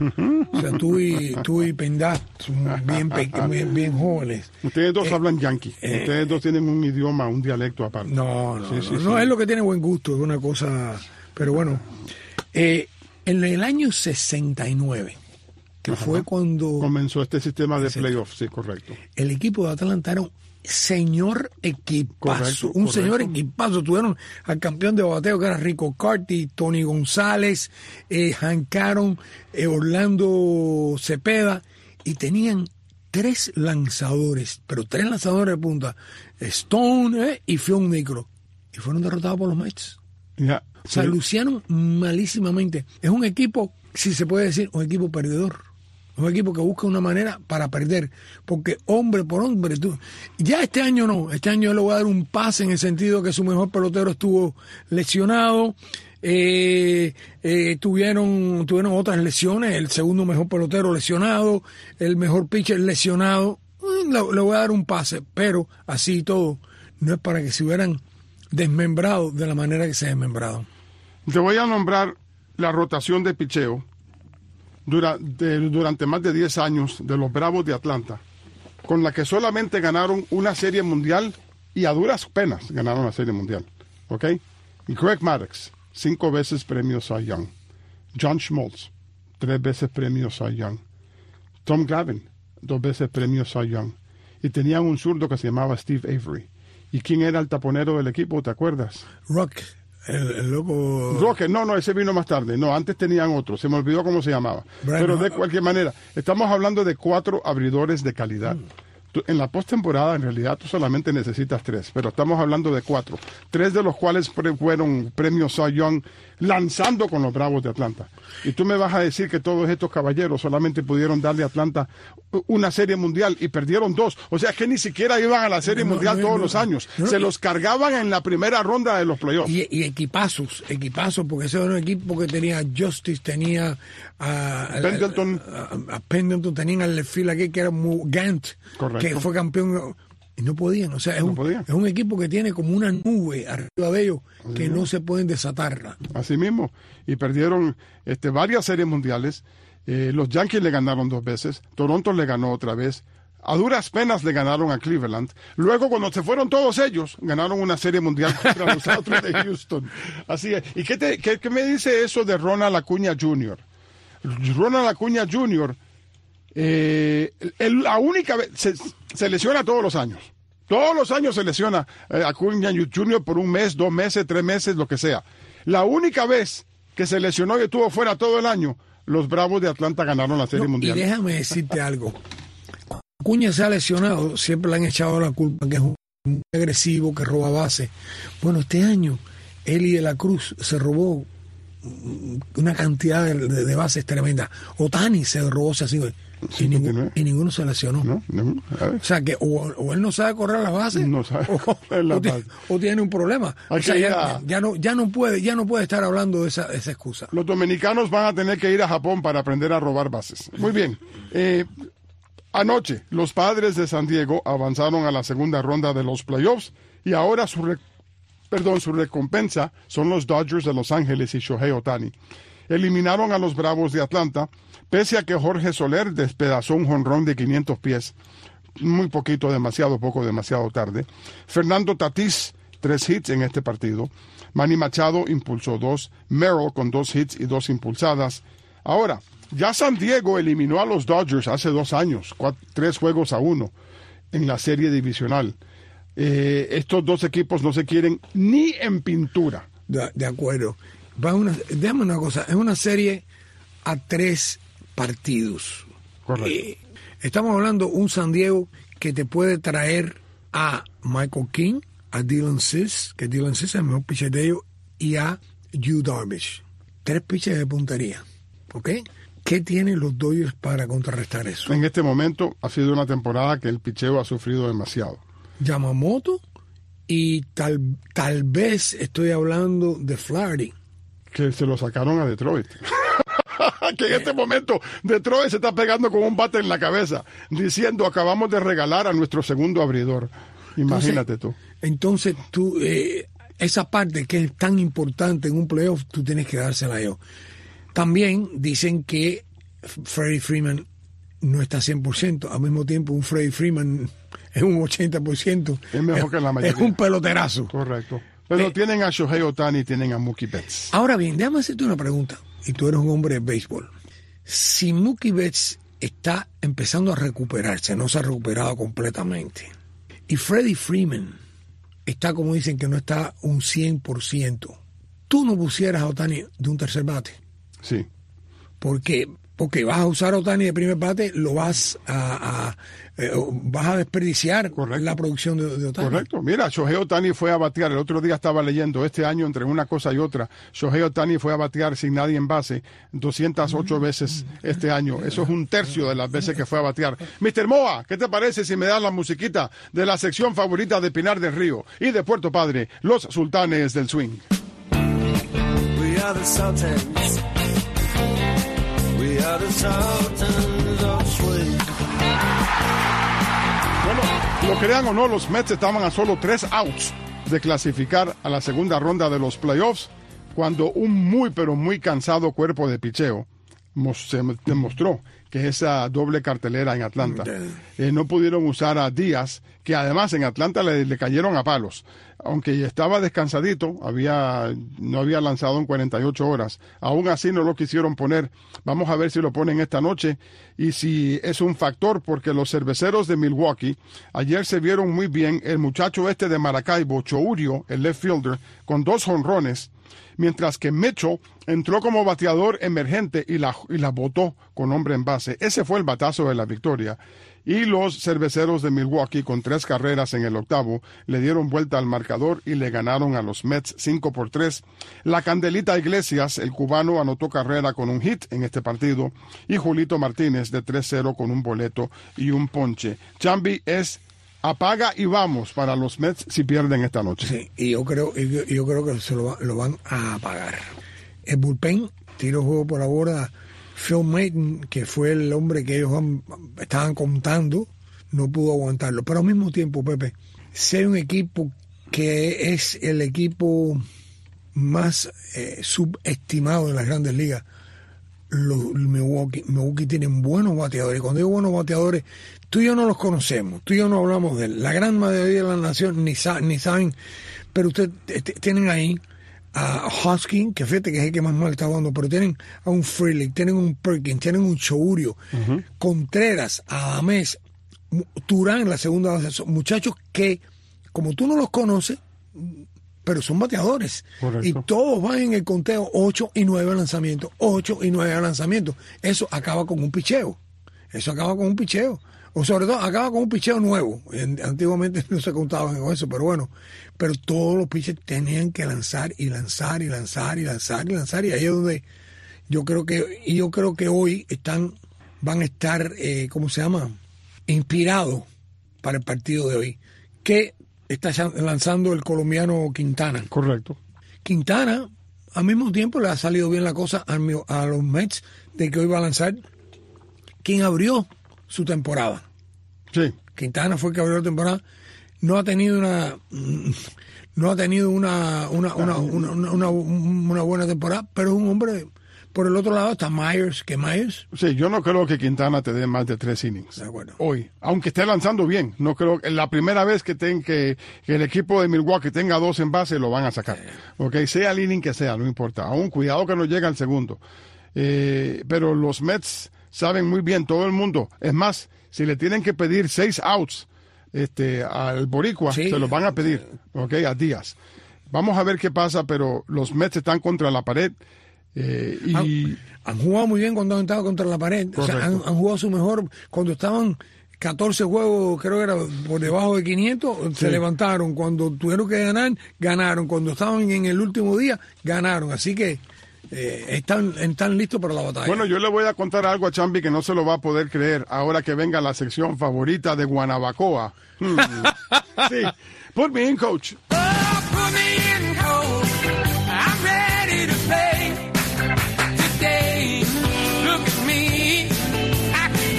O sea, tú y, tú y Pendá son bien, pe- bien, bien jóvenes. Ustedes dos Eh, hablan yankee. eh, Ustedes dos tienen un idioma, un dialecto aparte. No, no, Sí, no, sí, no, sí. es lo que tiene buen gusto, es una cosa. Pero bueno, eh, en el año sesenta y nueve, que fue cuando Comenzó este sistema de playoffs, sí, correcto. el equipo de Atlanta era un señor equipazo, Correcto, un correcto. señor equipazo. Tuvieron al campeón de bateo que era Rico Carty, Tony González, eh, Hank Aaron, eh, Orlando Cepeda, y tenían tres lanzadores, pero tres lanzadores de punta, Stone eh, y Phil Niekro, y fueron derrotados por los Mets. Ya, O sea, sí. luciaron malísimamente. Es un equipo, si se puede decir, un equipo perdedor. Un equipo que busca una manera para perder. Porque hombre por hombre, tú. Ya este año no. Este año le voy a dar un pase en el sentido que su mejor pelotero estuvo lesionado. Eh, eh, tuvieron, tuvieron otras lesiones. El segundo mejor pelotero lesionado. El mejor pitcher lesionado. Mm, Le, le voy a dar un pase. Pero así y todo, no es para que se hubieran desmembrado de la manera que se desmembraron. Te voy a nombrar la rotación de picheo durante, durante más de diez años de los Bravos de Atlanta, con la que solamente ganaron una serie mundial y a duras penas ganaron la serie mundial. ¿Ok? Greg Maddux, cinco veces premio Cy Young. John Schmaltz, tres veces premio Cy Young. Tom Glavine, dos veces premio Cy Young. Y tenían un zurdo que se llamaba Steve Avery. ¿Y quién era el taponero del equipo? ¿Te acuerdas? Rock, el, el loco. Roque, no, no, ese vino más tarde. No, antes tenían otro. Se me olvidó cómo se llamaba. Brian Pero de Ho- cualquier manera, estamos hablando de cuatro abridores de calidad. Tú- en la postemporada, en realidad, tú solamente necesitas tres, pero estamos hablando de cuatro. Tres de los cuales pre- fueron premios Cy Young lanzando con los Bravos de Atlanta. Y tú me vas a decir que todos estos caballeros solamente pudieron darle a Atlanta una serie mundial y perdieron dos. O sea, que ni siquiera iban a la serie No, mundial no, todos no, los años. no, Se y- los cargaban en la primera ronda de los playoffs. Y, y equipazos, equipazos, porque ese era un equipo que tenía Justice, tenía a, a- Pendleton. a, a Pendleton, tenían al fila aquí que era muy Gant, Correcto. que fue campeón. Y no podían, o sea, es, No un, podían. es un equipo que tiene como una nube arriba de ellos que no se pueden desatar. Así mismo. Y perdieron este, varias series mundiales. Eh, los Yankees le ganaron dos veces. Toronto le ganó otra vez. A duras penas le ganaron a Cleveland. Luego, cuando se fueron todos ellos, ganaron una serie mundial contra los Astros de Houston. Así es. ¿Y qué, te, qué, qué me dice eso de Ronald Acuña junior? Ronald Acuña junior, eh, el- la única vez, se, se lesiona todos los años. Todos los años se lesiona eh, Acuña junior por un mes, dos meses, tres meses, lo que sea. La única vez que se lesionó y estuvo fuera todo el año, los Bravos de Atlanta ganaron la Serie No, y Mundial. déjame decirte algo. Acuña se ha lesionado, siempre le han echado la culpa que es un un agresivo, que roba base. Bueno, este año, Eli de la Cruz se robó una cantidad de, de- de bases tremenda. Otani se robó ese así, y, cincuenta y nueve. ningún- y ninguno se lesionó. ¿No? ¿No? A ver. O sea que o, o él no sabe correr las bases No sabe o, correr las o ti- bases. o tiene un problema. Hay O sea, que ir ya, a- ya no, ya no puede, ya no puede estar hablando de esa, de esa excusa. Los dominicanos van a tener que ir a Japón para aprender a robar bases. Muy bien. Eh, anoche, los Padres de San Diego avanzaron a la segunda ronda de los playoffs y ahora su, re- perdón, su recompensa son los Dodgers de Los Ángeles y Shohei Ohtani. Eliminaron a los Bravos de Atlanta, pese a que Jorge Soler despedazó un jonrón de quinientos pies. Muy poquito, demasiado poco, demasiado tarde. Fernando Tatís, tres hits en este partido. Manny Machado impulsó dos. Merrill con dos hits y dos impulsadas. Ahora, ya San Diego eliminó a los Dodgers hace dos años, cuatro, tres juegos a uno en la serie divisional. Eh, estos dos equipos no se quieren ni en pintura. De, de acuerdo. Va una, déjame una cosa, es una serie a tres partidos. Correcto. Eh, estamos hablando un San Diego que te puede traer a Michael King, a Dylan Cis, que Dylan Cis es el mejor pitcher de ellos, y a Yu Darvish. Tres pitchers de puntería. ¿Ok? ¿Qué tienen los Dodgers para contrarrestar eso? En este momento ha sido una temporada que el picheo ha sufrido demasiado. Yamamoto y tal, tal vez estoy hablando de Flaherty. Que se lo sacaron a Detroit. Que en este momento Detroit se está pegando con un bate en la cabeza, diciendo acabamos de regalar a nuestro segundo abridor. Imagínate tú. Entonces, tú, eh, esa parte que es tan importante en un playoff, tú tienes que dársela a ellos. También dicen que Freddie Freeman no está cien por ciento. Al mismo tiempo, un Freddie Freeman es un ochenta por ciento. Es mejor que la mayoría. Es un peloterazo. Correcto. Pero Eh, tienen a Shohei Ohtani y tienen a Mookie Betts. Ahora bien, déjame hacerte una pregunta. Y tú eres un hombre de béisbol. Si Mookie Betts está empezando a recuperarse, no se ha recuperado completamente, y Freddie Freeman está, como dicen, que no está un cien por ciento, tú no pusieras a Ohtani de un tercer bate. Sí. Porque porque vas a usar a Ohtani de primer bate, lo vas a, a eh, vas a desperdiciar Correcto. la producción de, de Ohtani. Correcto. Mira, Shohei Ohtani fue a batear. El otro día estaba leyendo, este año entre una cosa y otra, Shohei Ohtani fue a batear sin nadie en base doscientas ocho veces este año. Eso es un tercio de las veces que fue a batear. mister Moa, ¿qué te parece si me das la musiquita de la sección favorita de Pinar del Río y de Puerto Padre, los Sultanes del Swing? We are the Sultans. We are the Sultans of Swing. Bueno, lo crean o no, los Mets estaban a solo tres outs de clasificar a la segunda ronda de los playoffs cuando un muy pero muy cansado cuerpo de picheo mos- se demostró que esa doble cartelera en Atlanta. Eh, no pudieron usar a Díaz, que además en Atlanta le, le cayeron a palos. Aunque estaba descansadito, había, no había lanzado en cuarenta y ocho horas. Aún así no lo quisieron poner. Vamos a ver si lo ponen esta noche y si es un factor, porque los cerveceros de Milwaukee ayer se vieron muy bien. El muchacho este de Maracaibo, Chourio, el left fielder, con dos jonrones, mientras que Mitchell entró como bateador emergente y la, y la botó con hombre en base. Ese fue el batazo de la victoria. Y los cerveceros de Milwaukee, con tres carreras en el octavo, le dieron vuelta al marcador y le ganaron a los Mets cinco por tres. La Candelita Iglesias, el cubano, anotó carrera con un hit en este partido. Y Julito Martínez de tres cero con un boleto y un ponche. Chambi, es apaga y vamos para los Mets si pierden esta noche. Sí, y yo creo, y yo, y yo creo que se lo, va- lo van a apagar. El bullpen tiró juego por la borda. Phil Maton, que fue el hombre que ellos han- estaban contando, no pudo aguantarlo. Pero al mismo tiempo, Pepe, si hay un equipo que es el equipo más eh, subestimado de las grandes ligas, los Milwaukee, Milwaukee tienen buenos bateadores. Cuando digo buenos bateadores, tú y yo no los conocemos, tú y yo no hablamos de él. La gran mayoría de la nación ni, sa- ni saben, pero ustedes t- t- tienen ahí a Hoskin, que fíjate que es el que más mal está jugando, pero tienen a un Frelick, tienen un Perkins, tienen un Chourio, uh-huh. Contreras, Adamés, Turán en la segunda base. Son muchachos que, como tú no los conoces, pero son bateadores. Correcto. Y todos van en el conteo ocho y nueve lanzamientos, ocho y nueve lanzamientos. Eso acaba con un picheo. Eso acaba con un picheo. O sobre todo, acaba con un picheo nuevo. Antiguamente no se contaban con eso, pero bueno. Pero todos los pitchers tenían que lanzar y lanzar y lanzar y lanzar y lanzar. Y ahí es donde yo creo que, y yo creo que hoy están, van a estar, eh, ¿cómo se llama? Inspirados para el partido de hoy. Que está lanzando el colombiano Quintana. Correcto. Quintana, al mismo tiempo, le ha salido bien la cosa a, a los Mets de que hoy va a lanzar quien abrió su temporada. Sí. Quintana fue el que abrió la temporada. No ha tenido una no ha tenido una una, una, una, una, una, una buena temporada, pero es un hombre. Por el otro lado está Myers, que Myers. Sí, yo no creo que Quintana te dé más de tres innings. De acuerdo. Hoy, aunque esté lanzando bien, no creo que la primera vez que, ten, que, que el equipo de Milwaukee tenga dos en base, lo van a sacar. Ok, sea el inning que sea, no importa. Aún cuidado que no llegue al segundo. Eh, pero los Mets saben muy bien, todo el mundo. Es más, si le tienen que pedir seis outs este, al Boricua, sí, se los van a pedir, ok, a Díaz. Vamos a ver qué pasa, pero los Mets están contra la pared. Eh, y... han, han jugado muy bien cuando han estado contra la pared. O sea, han, han jugado su mejor. Cuando estaban catorce juegos, creo que era por debajo de quinientos, sí. Se levantaron. Cuando tuvieron que ganar, ganaron. Cuando estaban en el último día, ganaron. Así que eh, están, están listos para la batalla. Bueno, yo le voy a contar algo a Chambi que no se lo va a poder creer ahora que venga la sección favorita de Guanabacoa. Hmm. Sí. Put me in, coach. Oh, put me in, coach. I'm ready to play. Today, look at me. I can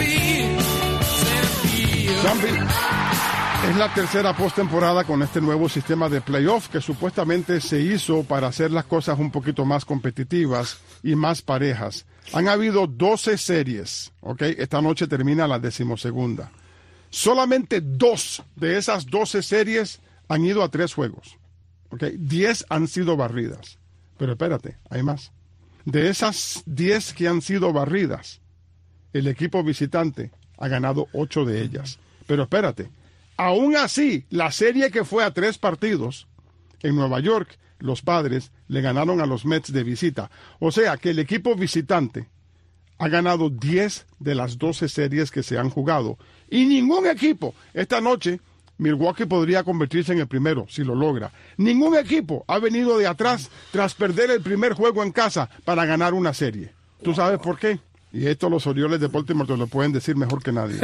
be Chambi, es la tercera postemporada con este nuevo sistema de playoff que supuestamente se hizo para hacer las cosas un poquito más competitivas y más parejas. Han habido doce series, ¿ok? Esta noche termina la decimosegunda. Solamente dos de esas doce series han ido a tres juegos, ¿ok? diez han sido barridas. Pero espérate, hay más. De esas diez que han sido barridas, el equipo visitante ha ganado ocho de ellas. Pero espérate, aún así, la serie que fue a tres partidos en Nueva York, los Padres le ganaron a los Mets de visita. O sea que el equipo visitante ha ganado diez de las doce series que se han jugado. Y ningún equipo, esta noche, Milwaukee podría convertirse en el primero, si lo logra. Ningún equipo ha venido de atrás tras perder el primer juego en casa para ganar una serie. ¿Tú sabes por qué? Y esto los Orioles de Baltimore te lo pueden decir mejor que nadie.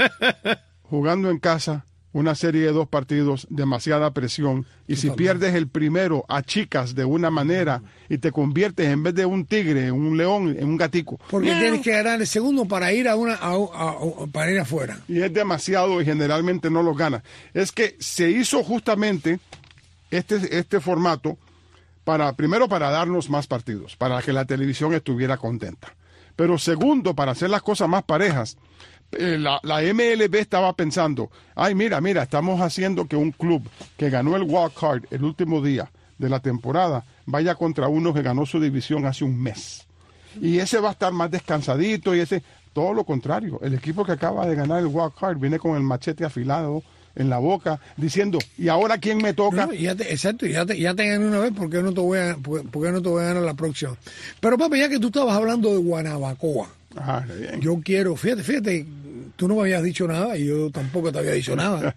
Jugando en casa, una serie de dos partidos, demasiada presión, y si pierdes el primero, achicas de una manera y te conviertes en vez de un tigre, un león, en un gatico. Porque ¡Miau! Tienes que ganar el segundo para ir a una a, a, a, para ir afuera. Y es demasiado y generalmente no lo gana. Es que se hizo justamente este, este formato para, primero, para darnos más partidos, para que la televisión estuviera contenta. Pero segundo, para hacer las cosas más parejas. La, la M L B estaba pensando, ay, mira, mira, estamos haciendo que un club que ganó el wild card el último día de la temporada vaya contra uno que ganó su división hace un mes. Y ese va a estar más descansadito y ese, todo lo contrario. El equipo que acaba de ganar el wild card viene con el machete afilado en la boca diciendo, ¿y ahora quién me toca? No, ya te, exacto, ya te, ya te gané una vez, ¿por qué no te voy a, por, por qué no te voy a ganar la próxima? Pero papi, ya que tú estabas hablando de Guanabacoa, ah, bien. Yo quiero, fíjate, fíjate, tú no me habías dicho nada y yo tampoco te había dicho nada.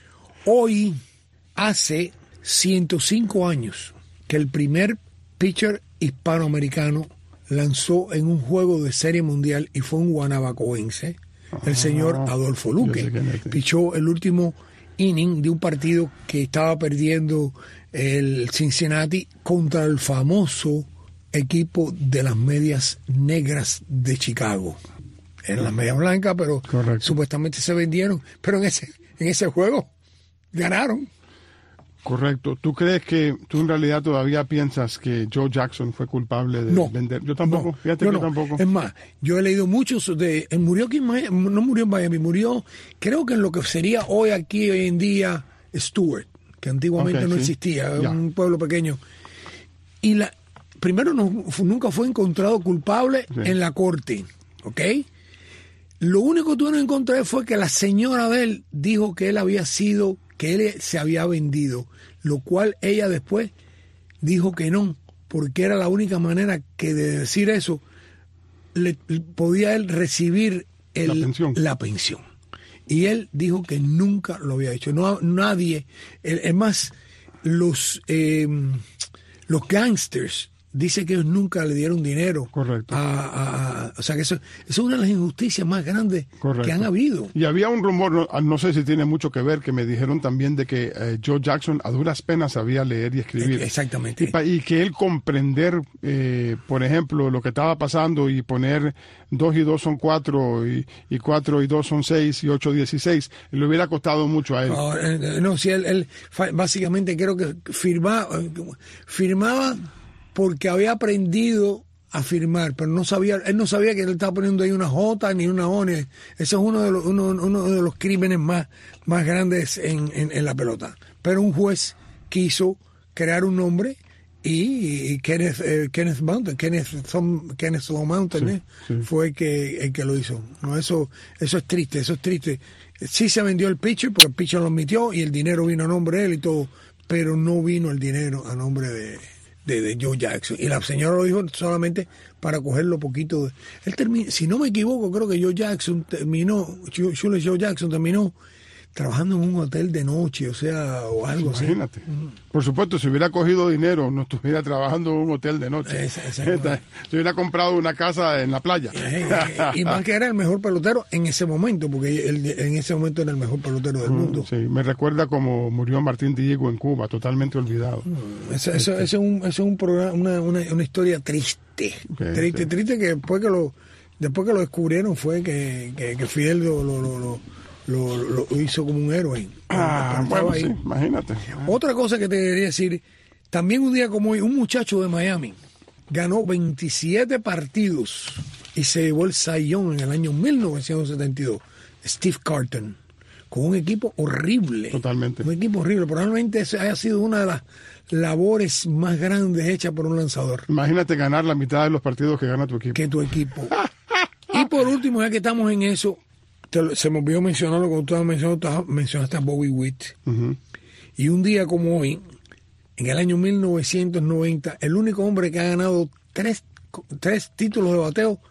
Hoy hace ciento cinco años que el primer pitcher hispanoamericano lanzó en un juego de serie mundial y fue un guanabacoense, el señor Adolfo Luque. Pichó el último inning de un partido que estaba perdiendo el Cincinnati contra el famoso equipo de las Medias Negras de Chicago. Eran las medias blancas, pero correcto, supuestamente se vendieron. Pero en ese, en ese juego ganaron. Correcto. ¿Tú crees que tú en realidad todavía piensas que Joe Jackson fue culpable de no, vender? Yo tampoco. No, Fíjate yo que no. tampoco. Es más, yo he leído muchos de... Él murió aquí en Miami, no murió en Miami, murió creo que en lo que sería hoy aquí, hoy en día, Stewart, que antiguamente okay, no sí. existía, ya. Un pueblo pequeño. Y la primero no, nunca fue encontrado culpable sí. en la corte, ¿ok? Lo único que tuvieron en contra de él fue que la señora de él dijo que él había sido, que él se había vendido, lo cual ella después dijo que no, porque era la única manera que de decir eso le, podía él recibir el, la, pensión. la pensión. Y él dijo que nunca lo había hecho. No, nadie, es más, los, eh, los gangsters dice que ellos nunca le dieron dinero. Correcto. A, a, a, o sea que eso, eso es una de las injusticias más grandes Correcto. Que han habido. Y había un rumor, no, no sé si tiene mucho que ver, que me dijeron también de que eh, Joe Jackson a duras penas sabía leer y escribir. Exactamente. Y, pa, y que él comprender, eh, por ejemplo, lo que estaba pasando y poner dos y dos son cuatro y, y cuatro y dos son seis y ocho dieciséis, le hubiera costado mucho a él. No, eh, no si él, él básicamente creo que firmaba, firmaba porque había aprendido a firmar, pero no sabía, él no sabía que él estaba poniendo ahí una J ni una O. Ese es uno de los, uno, uno de los crímenes más, más grandes en, en, en la pelota. Pero un juez quiso crear un nombre y, y Kenneth, eh, Kenneth Mountain, Kenneth, Thom, Kenneth Slow Mountain eh, sí, sí. fue el que, el que lo hizo. No, eso, eso es triste, eso es triste. Sí se vendió el pitcher porque el pitcher lo admitió y el dinero vino a nombre de él y todo, pero no vino el dinero a nombre de De, de Joe Jackson. Y la señora lo dijo solamente para cogerlo poquito. De, él terminó, si no me equivoco, creo que Joe Jackson terminó, Joe, Joe Jackson terminó trabajando en un hotel de noche, o sea, o algo así. Imagínate. Por supuesto, si hubiera cogido dinero, no estuviera trabajando en un hotel de noche. Esa, esa si hubiera comprado una casa en la playa. Y más que era el mejor pelotero en ese momento, porque él, en ese momento era el mejor pelotero del mundo. Sí, me recuerda como murió Martín Diego en Cuba, totalmente olvidado. Eso, eso, eso es un, eso es un programa, una, una, una historia triste. Okay, triste, sí. triste que después que lo, después que lo descubrieron fue que, que, que Fidel lo, lo, lo, lo Lo, lo hizo como un héroe. Ah, bueno, sí, imagínate. Otra cosa que te quería decir, también un día como hoy, un muchacho de Miami ganó veintisiete partidos y se llevó el Cy Young en el año mil novecientos setenta y dos, Steve Carton, con un equipo horrible. Totalmente. Un equipo horrible. Probablemente esa haya sido una de las labores más grandes hechas por un lanzador. Imagínate ganar la mitad de los partidos que gana tu equipo. Que tu equipo. Y por último, ya que estamos en eso, Te, se me olvidó mencionarlo cuando tú mencionaste, mencionaste a Bobby Witt. Uh-huh. Y un día como hoy, en el año mil novecientos noventa, el único hombre que ha ganado tres, tres títulos de bateo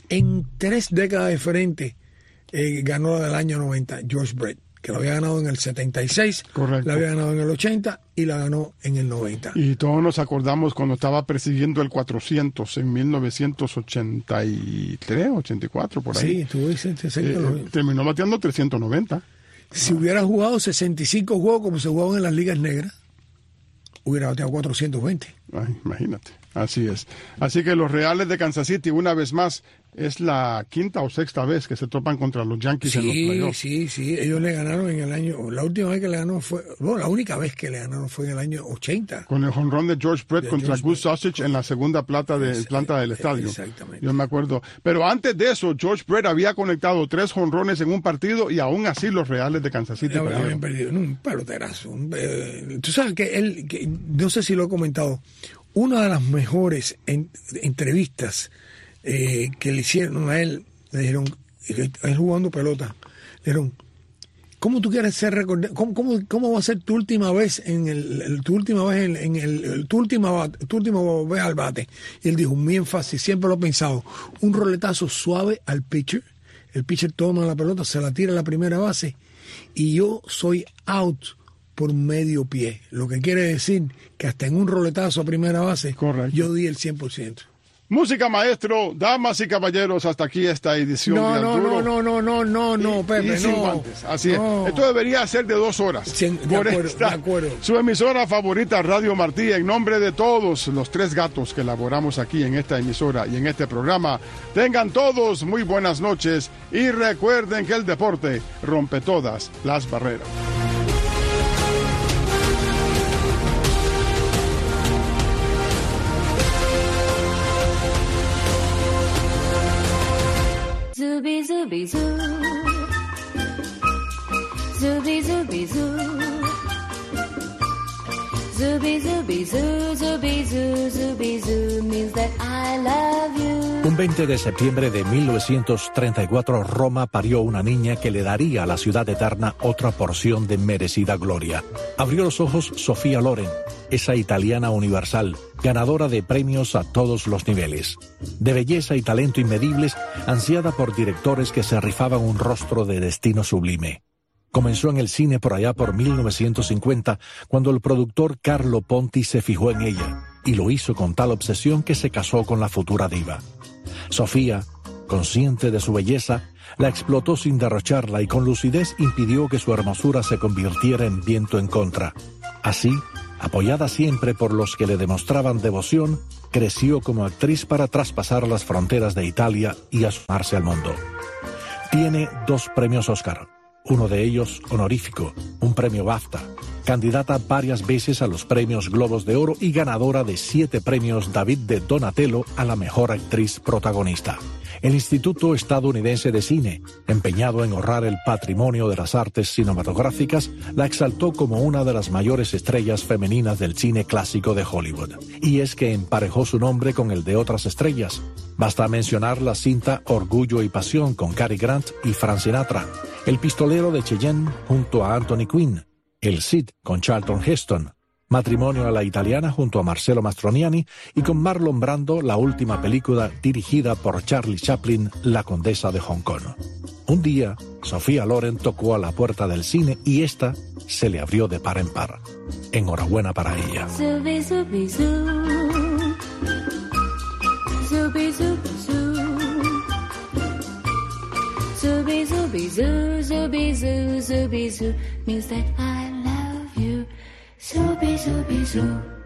En tres décadas diferentes eh, ganó la del año noventa George Brett, que lo había ganado en el setenta y seis, Correcto. la había ganado en el ochenta y la ganó en el noventa. Y todos nos acordamos cuando estaba persiguiendo el cuatrocientos en mil novecientos ochenta y tres, ochenta y cuatro, por ahí. Sí, estuvo cerca de Eh, los- eh, terminó bateando trescientos noventa. Si hubiera jugado sesenta y cinco juegos como se jugaban en las ligas negras, hubiera bateado cuatrocientos veinte. Ay, imagínate, así es. Así que los Reales de Kansas City, una vez más, es la quinta o sexta vez que se topan contra los Yankees en los Sí, playoffs. sí, sí. Ellos le ganaron en el año. La última vez que le ganó fue. Bueno, la única vez que le ganaron fue en el año ochenta. Con el jonrón de George Brett De contra George Gus Brett. Sausage en la segunda plata de, Ex- planta del estadio. exactamente. Yo me acuerdo. Pero antes de eso, George Brett había conectado tres jonrones en un partido y aún así los Reales de Kansas City Ya habían perdieron. perdido. No, un peloterazo. un, eh, Tú sabes que él, que, no sé si lo he comentado, una de las mejores en- entrevistas eh, que le hicieron a él, le dijeron, él jugando pelota, le dijeron, ¿cómo tú quieres ser recordado? ¿Cómo, cómo, cómo va a ser tu última vez en el, el- tu última vez en, en el, el- tu última bat- tu última vez al bate? Y él dijo, bien fácil, siempre lo he pensado, un roletazo suave al pitcher, el pitcher toma la pelota, se la tira a la primera base y yo soy out por medio pie, lo que quiere decir que hasta en un roletazo a primera base Correcto. yo di el cien por ciento. Música, maestro, damas y caballeros, hasta aquí esta edición No, de no, Al Duro. no, no, no, no, no, no, Y- Pepe, y sin no. guantes. Así No. es. Esto debería ser de dos horas. Sí, de Por acuerdo, esta, de acuerdo. Su emisora favorita, Radio Martí, en nombre de todos los tres gatos que elaboramos aquí en esta emisora y en este programa, tengan todos muy buenas noches y recuerden que el deporte rompe todas las barreras. Zooby zooby zoo. Zooby zooby zoo. Zooby zooby zoo, zooby zoo, zooby zoo means that I love you. Un veinte de septiembre de mil novecientos treinta y cuatro, Roma parió una niña que le daría a la ciudad eterna otra porción de merecida gloria. Abrió los ojos Sofía Loren, esa italiana universal, ganadora de premios a todos los niveles. De belleza y talento inmedibles, ansiada por directores que se rifaban un rostro de destino sublime. Comenzó en el cine por allá por mil novecientos cincuenta, cuando el productor Carlo Ponti se fijó en ella, y lo hizo con tal obsesión que se casó con la futura diva. Sofía, consciente de su belleza, la explotó sin derrocharla y con lucidez impidió que su hermosura se convirtiera en viento en contra. Así, apoyada siempre por los que le demostraban devoción, creció como actriz para traspasar las fronteras de Italia y asomarse al mundo. Tiene dos premios Oscar, uno de ellos honorífico, un premio BAFTA, candidata varias veces a los premios Globos de Oro y ganadora de siete premios David de Donatello a la mejor actriz protagonista. El Instituto Estadounidense de Cine, empeñado en honrar el patrimonio de las artes cinematográficas, la exaltó como una de las mayores estrellas femeninas del cine clásico de Hollywood. Y es que emparejó su nombre con el de otras estrellas. Basta mencionar la cinta Orgullo y Pasión con Cary Grant y Frank Sinatra, El pistolero de Cheyenne junto a Anthony Quinn, El Cid con Charlton Heston, Matrimonio a la italiana junto a Marcello Mastroianni y con Marlon Brando la última película dirigida por Charlie Chaplin, La Condesa de Hong Kong. Un día, Sofía Loren tocó a la puerta del cine y ésta se le abrió de par en par. Enhorabuena para ella. Zooby zooby zoo. Zooby zooby zoo. Zooby zooby zoo, zooby zoo, zooby zoo means that I love you. Zooby zooby zoo.